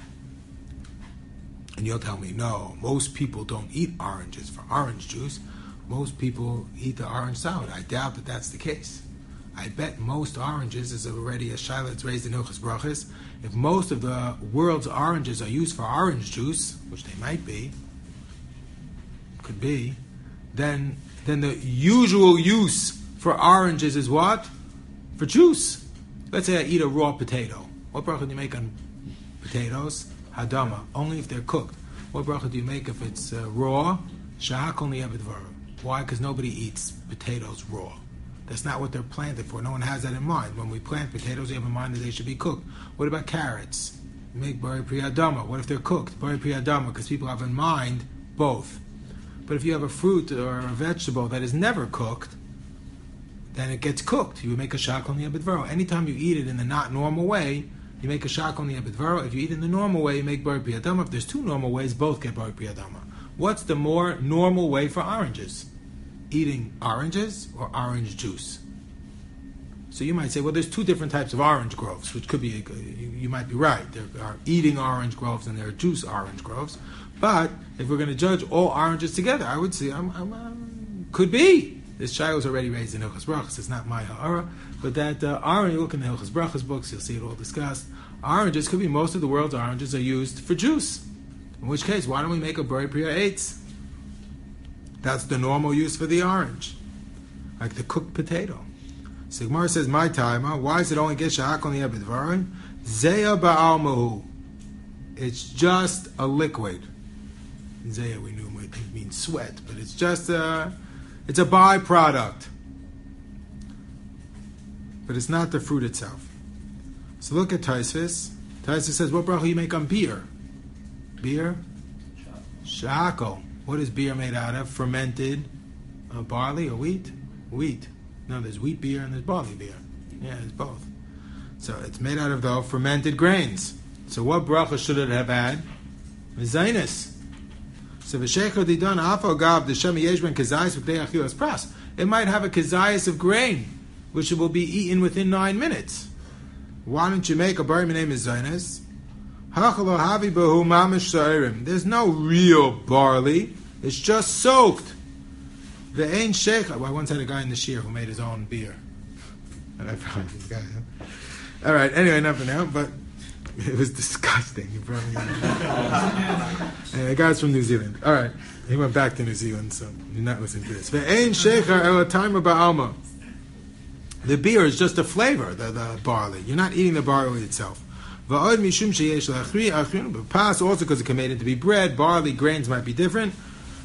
And you'll tell me, no, most people don't eat oranges for orange juice. Most people eat the orange salad. I doubt that that's the case. I bet most oranges is already a shaila that's raised in Hilchos Brachos. If most of the world's oranges are used for orange juice, which they might be, could be, then the usual use for oranges is what? For juice. Let's say I eat a raw potato. What bracha do you make on potatoes? Hadama, only if they're cooked. What bracha do you make if it's raw? Sha'ak on the ebedvarim. Why? Because nobody eats potatoes raw. That's not what they're planted for. No one has that in mind. When we plant potatoes, we have in mind that they should be cooked. What about carrots? You make bari priyadama. What if they're cooked? Bari priyadama, because people have in mind both. But if you have a fruit or a vegetable that is never cooked, then it gets cooked. You make a sha'ak on the ebedvarim. Anytime you eat it in the not normal way, you make a sha'ak on the ebedvaro. If you eat in the normal way, you make bari priyadama. If there's two normal ways, both get bari priyadama. What's the more normal way for oranges? Eating oranges or orange juice? So you might say, well, there's two different types of orange groves, which could be, you might be right. There are eating orange groves and there are juice orange groves. But if we're going to judge all oranges together, I would say, could be. This child was already raised in Hilchos Brachos. It's not my ha'ara. But that orange, you look in the Hilchos Brachos books, you'll see it all discussed. Oranges could be, most of the world's oranges are used for juice. In which case, why don't we make a bari priya eitz? That's the normal use for the orange. Like the cooked potato. So Gemara says, my time, why does it only get sha'ak on the ebedvarim? Zeya ba'almahu. It's just a liquid. Zeya, we knew it means sweat, but it's just it's a byproduct. But it's not the fruit itself. So look at Taisvis. Taisvis says, what bracha you make on beer? Beer? Sha'ako. What is beer made out of? Fermented barley or wheat? Wheat. No, there's wheat beer and there's barley beer. Yeah, it's both. So it's made out of the fermented grains. So what bracha should it have had? Mezainis. So v'shecher didan afo gav d'shem yeshben kazayis v'kdei achilas pras. It might have a kazayis of grain, which will be eaten within 9 minutes. Why don't you make a bari minei mezainis? Hachalo havi behu mamish sa'irim. There's no real barley. It's just soaked. Ve'ein shecha. Well, I once had a guy in the shir who made his own beer. And I found this guy. All right. Anyway, enough for now. But it was disgusting. You probably anyway, the guy's from New Zealand. All right. He went back to New Zealand, so you're not listening to this. Ve'ein shecha el time ba'alma. The beer is just a flavor, the barley. You're not eating the barley itself. But pass also because it can be made into bread, barley, grains might be different.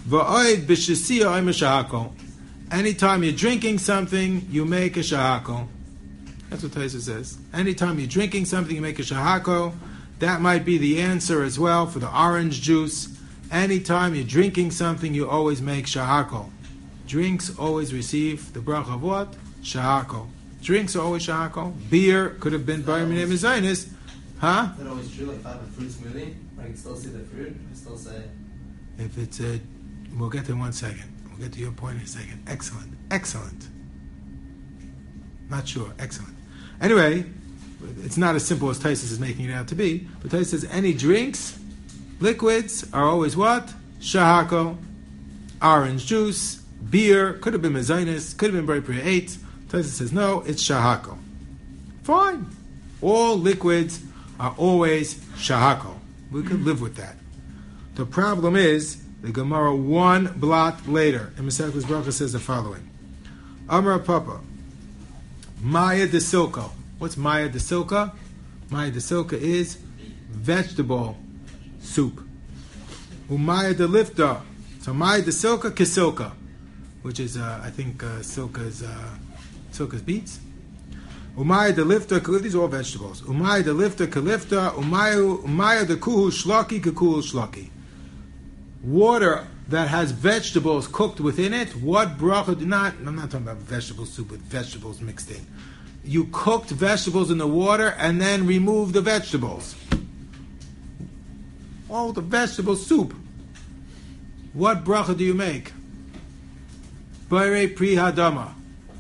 Anytime you're drinking something, you make a shahako. That's what Taisa says. Anytime you're drinking something, you make a shahako. That might be the answer as well for the orange juice. Anytime you're drinking something, you always make shahakol. Drinks always receive the bracha of what? Shahakol. Drinks are always shahakol. Beer could have been bar minei mezainis. Huh? Is that always true? Like if I have a fruit smoothie, I can still see the fruit. I still say. If it's a, we'll get to in 1 second. We'll get to your point in a second. Excellent. Excellent. Not sure. Excellent. Anyway, it's not as simple as Taisus is making it out to be. But Taisus says any drinks, liquids are always what? Shahako, orange juice, beer, could have been mezainis, could have been Bari Priya 8. Taisus says no, it's Shahako. Fine. All liquids are always Shahako. We could live with that. The problem is, the Gemara one blot later, in Masechtas Bracha says the following. Amar Papa, Maya de Silka. What's Maya de Silka? Maya de Silka is vegetable soup. Umaya de Lifta. So Maya de Silka, Kisilka, which is, I think, Silka's beets. Umaya de Lifta, these are all vegetables. Umaya de Lifta, Kalifta. Umaya de Kuhu Shlaki, Kakuhu Shlaki. Water that has vegetables cooked within it, what bracha do not, I'm not talking about vegetable soup with vegetables mixed in. You cooked vegetables in the water and then remove the vegetables. Oh, the vegetable soup. What bracha do you make? Bare pri hadama.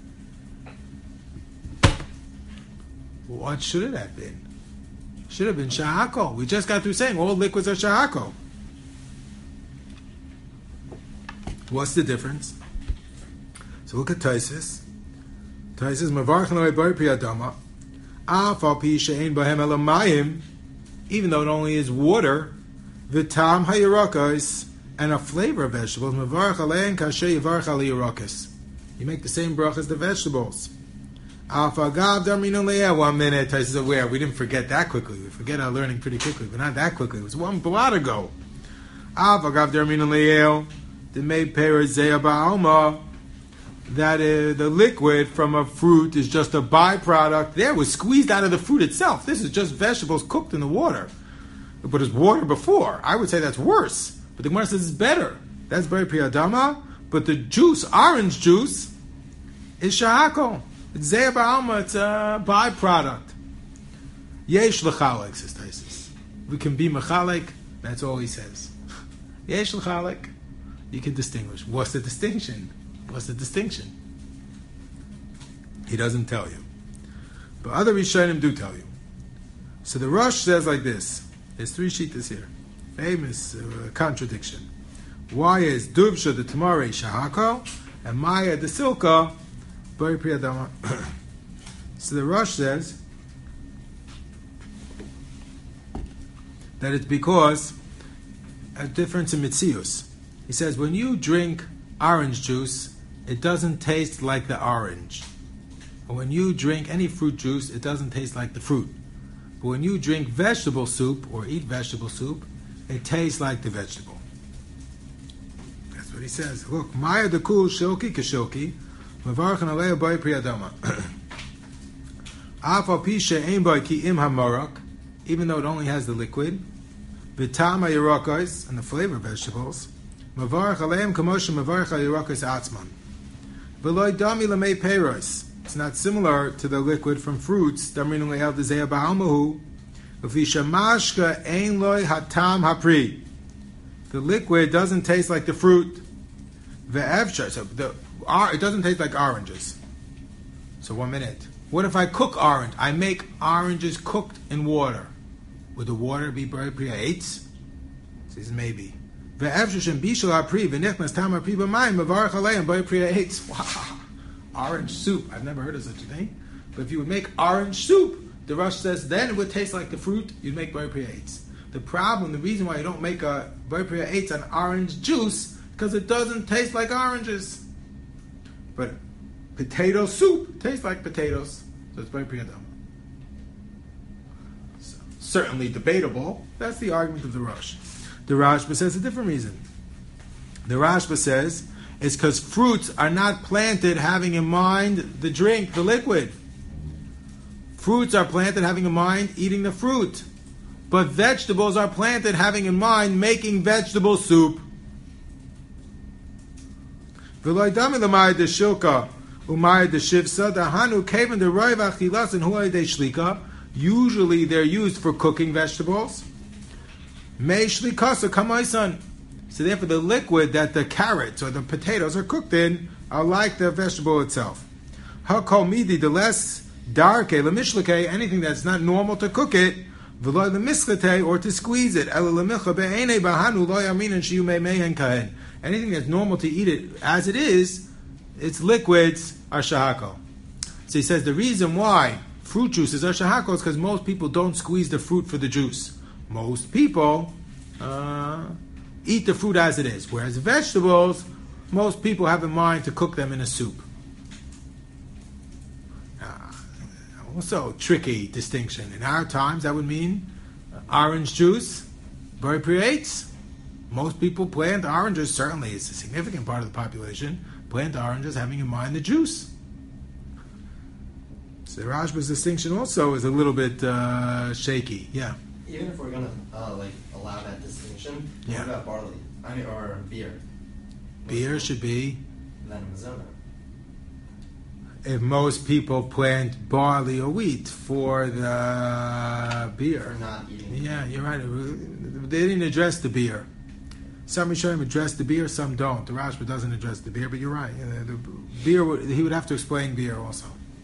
What should it have been? Should have been shahako. We just got through saying all liquids are shahako. What's the difference? So look at Taisus. Taisus mavarchen lo bar pri adama. Af al pi she'ein bahem ela mayim. Even though it only is water, v'tam hayirakas, and a flavor of vegetables. Mavarch alein kasher yivarch al yirakas. You make the same bracha as the vegetables. Af agav darminu le'eh. 1 minute. Taisus is aware. We didn't forget that quickly. We forget our learning pretty quickly, but not that quickly. It was one blot ago. Af agav darminu le'eh. The made ba'alma, that the liquid from a fruit is just a byproduct. There was squeezed out of the fruit itself. This is just vegetables cooked in the water. But it's water before. I would say that's worse. But the Gemara says it's better. That's Bari Pri Adama. But the juice, orange juice, is shahako. It's zeya ba'alma. It's a byproduct. Yesh l'chalek, says Taisus. We can be mechalek. That's all he says. Yesh l'chalek. You can distinguish. What's the distinction? What's the distinction? He doesn't tell you. But other Rishonim do tell you. So the Rosh says like this. There's 3 shittas here. Famous contradiction. Why is Dubsha the Tamare Shahako and Maya the Silka Bari Pri Adama? So the Rosh says that it's because a difference in Mitzius. He says, when you drink orange juice, it doesn't taste like the orange. Or when you drink any fruit juice, it doesn't taste like the fruit. But when you drink vegetable soup or eat vegetable soup, it tastes like the vegetable. That's what he says. Look, Maya de Kul Shilki Kashilki, Mavarchan Alea Bari Pri Adama. Afa Pisha Ein Bai Ki Im HaMarak, even though it only has the liquid, Vitama Yerakais, and the flavor of vegetables, Mavarch aleim kamosha mavarch hayirakas atzman. V'loy dami lamei peiros. It's not similar to the liquid from fruits. Damrinu le'el d'zeya ba'almahu. V'vishamashka ein loy hatam hapri. The liquid doesn't taste like the fruit. Ve'evshar. So it doesn't taste like oranges. So 1 minute. What if I cook orange? I make oranges cooked in water. Would the water be Bari Pri 8? Says maybe. Wow. Orange soup. I've never heard of such a thing. But if you would make orange soup, the Rosh says, then it would taste like the fruit, you'd make Bari Pri 8. The problem, the reason why you don't make a Bari Pri 8 on orange juice, because it doesn't taste like oranges. But potato soup tastes like potatoes. So it's Bari Pri Adama. So, certainly debatable. That's the argument of the Rosh. The Rashba says a different reason. The Rashba says it's because fruits are not planted having in mind the drink, the liquid. Fruits are planted having in mind eating the fruit. but vegetables are planted having in mind making vegetable soup. Usually they're used for cooking vegetables. So therefore the liquid that the carrots or the potatoes are cooked in are like the vegetable itself. The less dark, anything that's not normal to cook it, or to squeeze it. Anything that's normal to eat it as it is, its liquids are shahako. So he says the reason why fruit juices are shahako is because most people don't squeeze the fruit for the juice. Most people eat the fruit as it is, whereas vegetables, most people have in mind to cook them in a soup. Also, tricky distinction. In our times, that would mean orange juice, very creates. Most people plant oranges, certainly it's a significant part of the population, plant oranges having in mind the juice. So Rashba's distinction also is a little bit shaky. Yeah. Even if we're gonna allow that distinction, Yeah. what about barley? Or beer? Beer should be. Then mizona. If most people plant barley or wheat for the beer. For not eating. Yeah, you're right. They didn't address the beer. Some Rishonim address the beer, some don't. The Rashba doesn't address the beer, but you're right. The beer, he would have to explain beer also.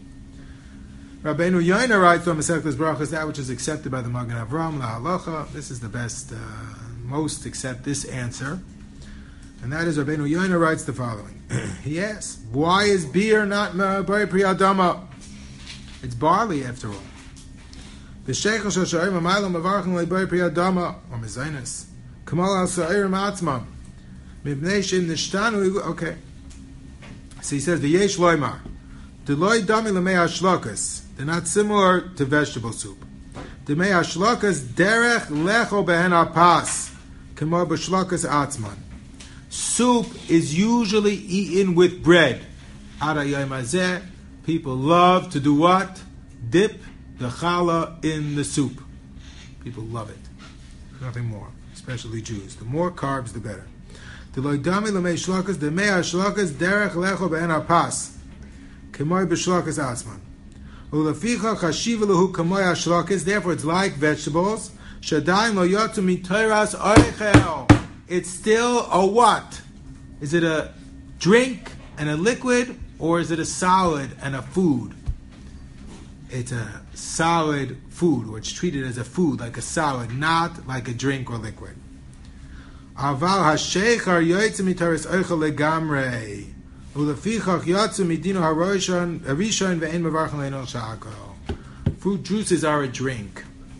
Rabbeinu Yoina writes on Masechtas Brachos, that which is accepted by the Magen Avraham, La Halacha. This is the best, most accept this answer. And that is Rabbeinu Yoina writes the following. He asks, why is beer not Bari Pri Adama? It's barley after all. V'sheichel shel sha'ir mamaylam mavarchim le'Bari Pri Adama, or Mezainis. Kamal al Sa'ir Ma'atzmam. Mibnei Shem Nishtanu. Okay. So he says, V'yesh loymar. Deloy dami l'mei hashlokas. They're not similar to vegetable soup. The mei hashlokas derech lecho behen apas. Kamal b'shlokas atzman. Soup is usually eaten with bread. Ara yom hazeh, people love to do what? Dip the challah in the soup. People love it. Nothing more, especially Jews. The more carbs, the better. The loydami lemei shlokas, the mei shlokas derech lecho be'en apas, kemoy b'shlokas atzman. Uleficha chashiva lehu kemoy shlokas. Therefore, it's like vegetables. Shadaim lo yotzu mitoras oichel. It's still a what? Is it a drink and a liquid, or is it a solid and a food? It's a solid food, or it's treated as a food, like a salad, not like a drink or liquid. Aval hasheichar yoytze mitaris oichel legamrei, ulefichach yotze midino harishon ve'en mevarchen le'enol sha'akol. Fruit juices are a drink.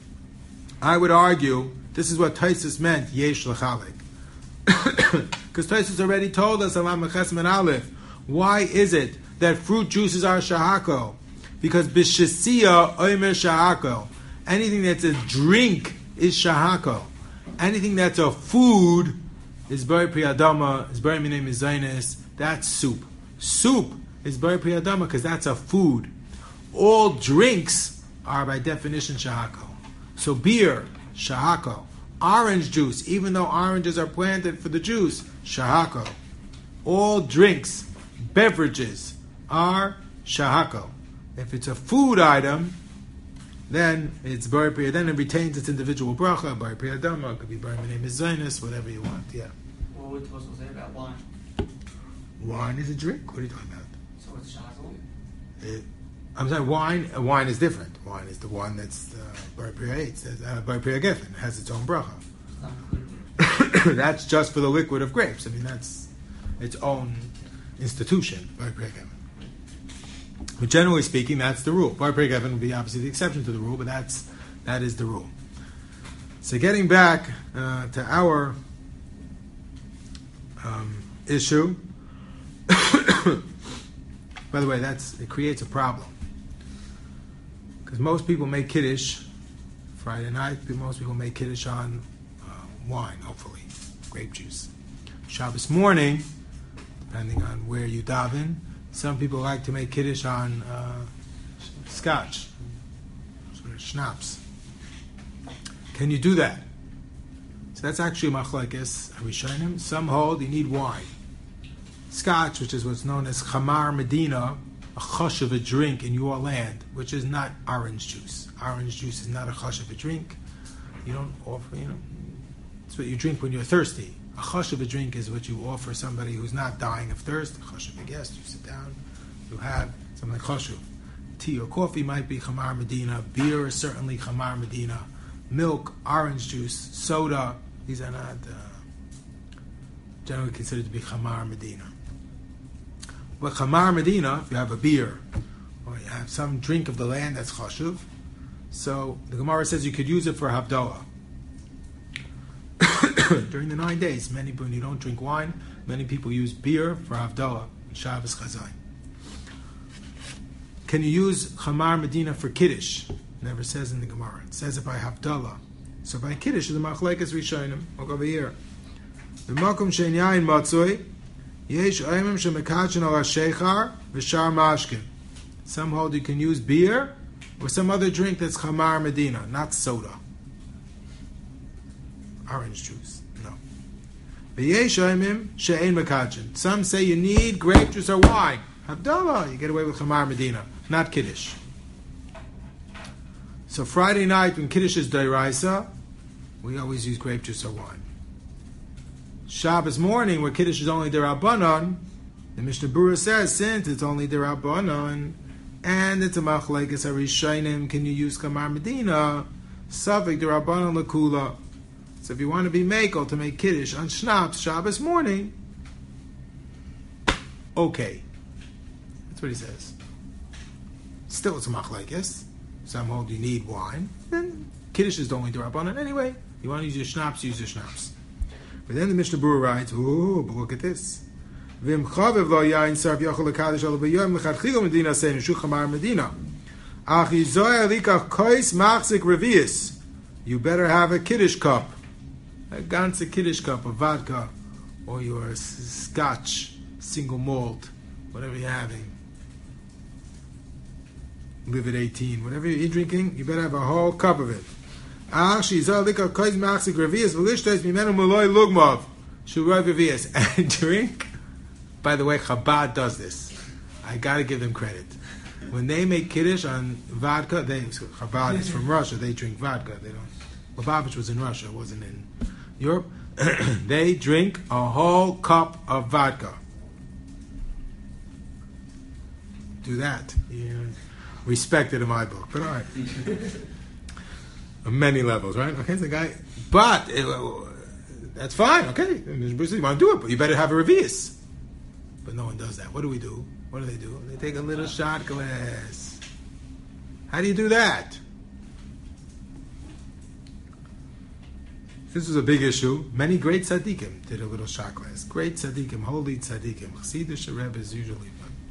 I would argue this is what Taisus meant, yesh l'chalik. Because Taisus already told us, Alam Chesman Aleph, why is it that fruit juices are shahako? Because b'shesiya oimer shahako. Anything that's a drink is shahako. Anything that's a food is bari pri adama, is bari minei mizainis. That's soup. Soup is bari pri adama because that's a food. All drinks are by definition shahako. So beer, shahako. Orange juice, even though oranges are planted for the juice, shahako. All drinks, beverages are shahako. If it's a food item, then it's bari pri, then it retains its individual bracha, bari pri adama, it could be bari minei mizainis, whatever you want, yeah. What were we supposed to say about wine? Wine is a drink, what are you talking about? So it's shahako? I'm saying wine is different. Wine is the one that's bari pri eitz, bari pri hagefen, it has its own bracha. That's just for the liquid of grapes. I mean, that's its own institution, bari pri hagefen. But generally speaking, that's the rule. Bari pri hagefen would be obviously the exception to the rule, but that is the rule. So getting back to our issue, by the way, it creates a problem. Because most people make Kiddush Friday night, most people make Kiddush on wine, hopefully, grape juice. Shabbos morning, depending on where you daven, some people like to make Kiddush on scotch, sort of schnapps. Can you do that? So that's actually machlekes Rishonim. Some hold you need wine. Scotch, which is what's known as Chamar Medina, a chush of a drink in your land, which is not orange juice. Orange juice is not a chush of a drink. You don't offer, it's what you drink when you're thirsty. A chush of a drink is what you offer somebody who's not dying of thirst. A chush of a guest, you sit down, you have something like chashuv. Tea or coffee might be Chamar Medina. Beer is certainly Chamar Medina. Milk, orange juice, soda, these are not generally considered to be Chamar Medina. But Chamar Medina, if you have a beer or you have some drink of the land, that's chashuv. So the Gemara says you could use it for Havdalah. During the 9 days, when you don't drink wine, many people use beer for Havdalah, Shabbos Chazai. Can you use Chamar Medina for Kiddush? Never says in the Gemara. It says it by Havdalah. So by Kiddush, the machlekes Rishonim. Look over here. B'makom she'en yain matzoi, yesh oimim shemekachin al hasheichar v'shar mashkin. Some hold you can use beer or some other drink that's Chamar Medina, not soda. Orange juice, no. V'yesh oimim she'en mekachin. Some say you need grape juice or wine. Havdalah, you get away with Chamar Medina, not Kiddush. So Friday night when Kiddush is Dairaisa, we always use grape juice or wine. Shabbos morning where Kiddush is only Derabanan, the Mishnah Berurah says since it's only Derabanan and it's a machlekes Rishonim, can you use Chamar Medina? Safek Derabanan Lakula. So if you want to be makel to make Kiddush on Schnapps Shabbos morning, okay. That's what he says. Still it's a machlekes. Some hold you need wine. Then Kiddush is the only Derabanan anyway. You want to use your schnapps, use your schnapps. But then the Mishnah Berurah writes, oh, but look at this. V'im chavev lo yain sarv yachol l'kadosh alo b'yom l'chadchilo medina seinu shu chamar medina. Ach yizoya likach kois machzik revius. You better have a Kiddush cup. A ganze Kiddush cup of vodka. Or your scotch, single malt, whatever you're having. Live at 18. Whatever you're drinking, you better have a whole cup of it. And drink, by the way, Chabad does this. I got to give them credit. When they make Kiddush on vodka, Chabad is from Russia, they drink vodka. They don't. Lubavitch was in Russia, wasn't in Europe. They drink a whole cup of vodka. Do that. Respected in my book, but all right. On many levels, right? Okay, the guy, but that's fine. Okay, you want to do it, but you better have a revius. But no one does that. What do we do? What do? They take a little shot glass. How do you do that? This was a big issue. Many great tzaddikim did a little shot glass. Great tzaddikim, holy tzaddikim. Chassidish Rebbe is usually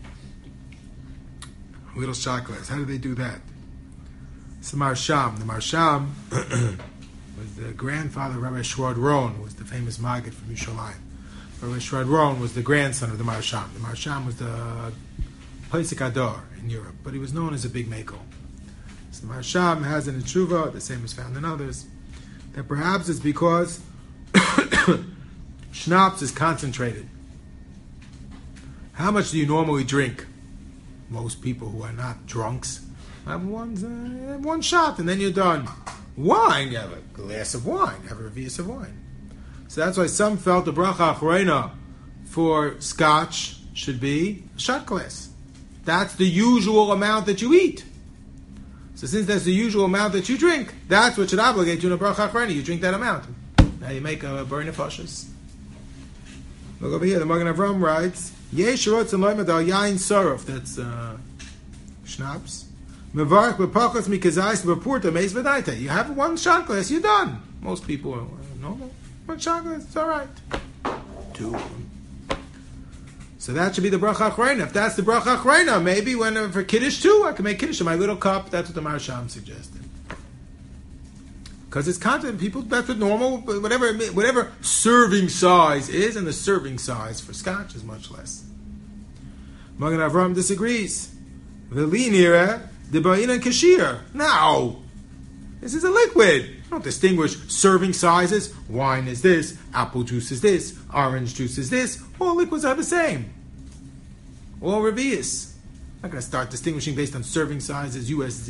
a little shot glass. How do they do that? It's the Marsham. The Marsham was the grandfather of Rabbi Shradron, who was the famous Maggid from Yerushalayim. Rabbi Shradron was the grandson of the Marsham. The Marsham was the Pesach Adar in Europe, but he was known as a big makel. So the Marsham has in Tshuva, the same is found in others, that perhaps it's because schnapps is concentrated. How much do you normally drink? Most people who are not drunks have one shot and then you're done. Wine, you have a glass of wine, you have a revius of wine. So that's why some felt the bracha achrona for scotch should be a shot glass. That's the usual amount that you eat. So since that's the usual amount that you drink, that's what should obligate you in a bracha achrona. You drink that amount. Now you make a burn of fashas. Look over here, the Magen Avram writes, Yesh rotz and loimed al yain saruf, that's schnapps. Mevarach b'pachos mikazais b'purta meis v'daita. You have one shot glass, you're done. Most people are normal. One shot glass, it's all right. Two. So that should be the bracha achrona. If that's the bracha achrona, maybe when for Kiddush too, I can make Kiddush in my little cup. That's what the Marsham suggested. Because it's content, people, that's what normal, whatever serving size is, and the serving size for scotch is much less. Magen Avram disagrees. V'li nira de'ba'in kashir. No! This is a liquid. don't distinguish serving sizes. Wine is this, apple juice is this, orange juice is this. All liquids are the same. All revius. I'm not going to start distinguishing based on serving sizes, U.S.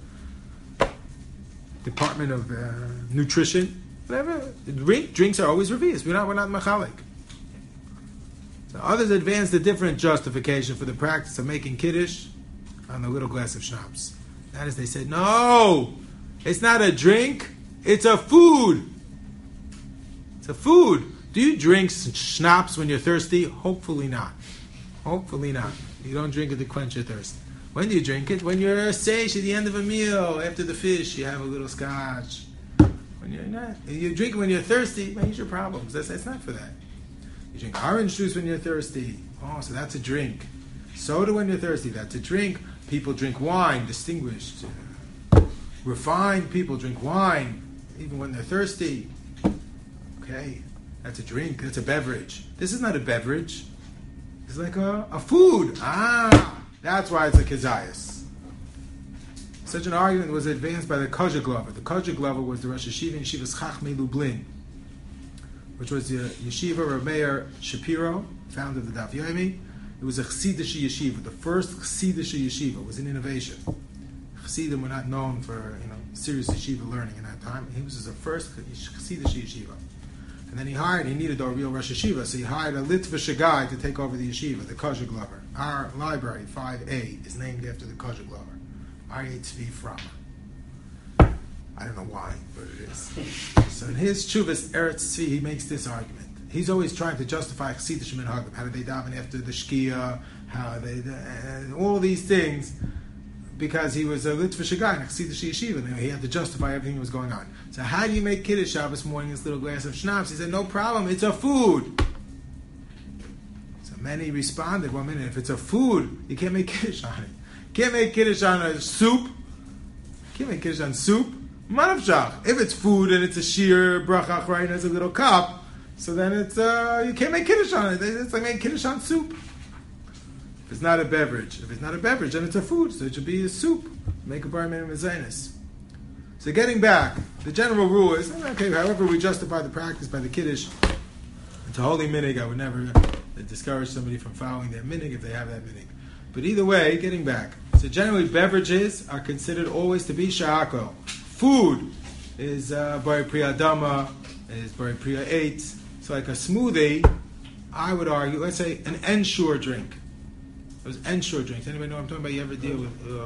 Department of Nutrition, whatever. Drinks are always revius. We're not machalik. So others advance the different justification for the practice of making kiddush on a little glass of schnapps. That is, they said, no, it's not a drink, it's a food. It's a food. Do you drink schnapps when you're thirsty? Hopefully not. Hopefully not. You don't drink it to quench your thirst. When do you drink it? When you're satiated at the end of a meal, after the fish, you have a little scotch. When you're not, you drink it when you're thirsty, major problems. That's not for that. You drink orange juice when you're thirsty. Oh, so that's a drink. Soda when you're thirsty, that's a drink. People drink wine, distinguished. Refined people drink wine, even when they're thirsty. Okay, that's a drink, that's a beverage. This is not a beverage. It's like a food. That's why it's a kizayas. Such an argument was advanced by the Kozheglover. The Kozheglover was the Rosh Yeshiva in Yeshivas Chachmei Lublin, which was the yeshiva Rav Meir Shapiro, founder of the Daf Yomi. It was a Chassidish yeshiva. The first Chassidish yeshiva was an innovation. Chassidim were not known for serious yeshiva learning in that time. He was the first Chassidish yeshiva. And then he needed a real Rosh Yeshiva, so he hired a Litvish guy to take over the yeshiva, the Kozheglover. Our library, 5A, is named after the Kozheglover. Aryeh Tzvi Frama. I don't know why, but it is. So in his Chuvas Eretz Tzvi, he makes this argument. He's always trying to justify Chassidish minhagim. How did they daven after the Shkia? How they all these things, because he was a Litvish guy in a Chassidish yeshiva, and he had to justify everything that was going on. So how do you make Kiddush Shabbos morning this little glass of schnapps? He said, no problem, it's a food. So many responded, 1 minute, if it's a food, you can't make Kiddush on it. You can't make Kiddush on a soup. You can't make Kiddush on soup. Manavshach. If it's food and it's a sheer bracha right, and it's a little cup, so then it's you can't make Kiddush on it. It's like making Kiddush on soup. If it's not a beverage, then it's a food, so it should be a soup. Make a bar minimum zainis. So getting back, the general rule is, okay, however we justify the practice by the Kiddush, it's a holy minig. I would never discourage somebody from following their minig if they have that minig. But either way, getting back, so generally beverages are considered always to be sha'ako. Food is bari priya dama, is bari priya eitz. So like a smoothie, I would argue, let's say an Ensure drink. Those Ensure drinks. Anybody know what I'm talking about? You ever deal with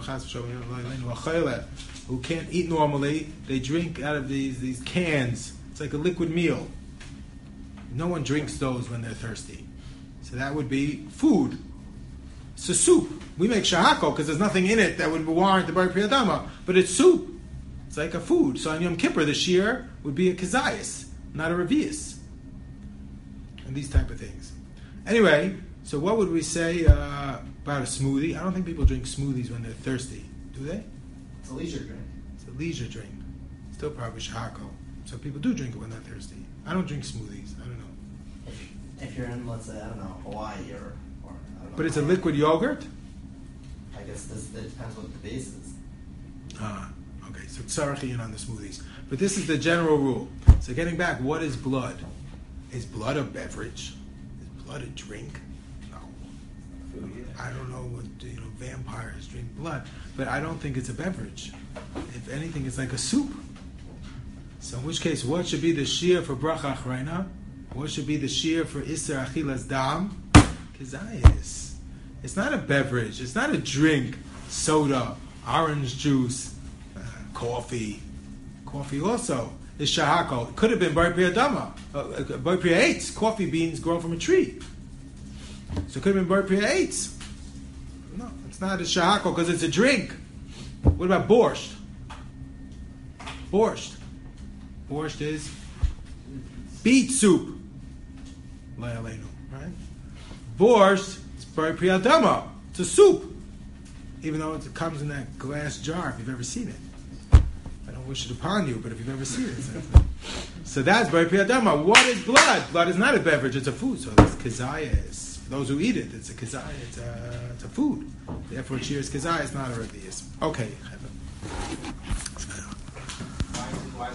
who can't eat normally? They drink out of these cans. It's like a liquid meal. No one drinks those when they're thirsty. So that would be food. It's a soup. We make shahako because there's nothing in it that would warrant the bar priyadama, but it's soup. It's like a food. So on Yom Kippur, the shear would be a kazayas, not a revius. And these type of things. Anyway, so what would we say about a smoothie? I don't think people drink smoothies when they're thirsty. Do they? It's a leisure drink. It's a leisure drink. Still probably shahako. So people do drink it when they're thirsty. I don't drink smoothies. I don't know. If you're in, let's say, I don't know, Hawaii or I don't know. But it's a liquid yogurt? I guess it depends what the base is. Okay, so tzarachian on the smoothies. But this is the general rule. So getting back, what is blood? Is blood a beverage? Is blood a drink? No. I don't know what vampires drink blood, but I don't think it's a beverage. If anything, it's like a soup. So in which case, what should be the shir for bracha achrayna? What should be the shir for iser achilas dam? Kizayis. It's not a beverage. It's not a drink. Soda, orange juice, coffee. Coffee also is shahako. It could have been bar priya dama, bar priya eitz, coffee beans grown from a tree. So it could have been bar priya eitz. No, it's not a shahako because it's a drink. What about borscht? Borscht is beet soup. Right? Borscht is bar priya dama. It's a soup. Even though it comes in that glass jar, if you've ever seen it. I don't wish it upon you, but if you've ever seen it. So that's bar priya dama. What is blood? Blood is not a beverage, it's a food. So it's kazayas. For those who eat it, it's a kazayas. It's a food. Therefore, cheers kazayas, not a revius. Okay.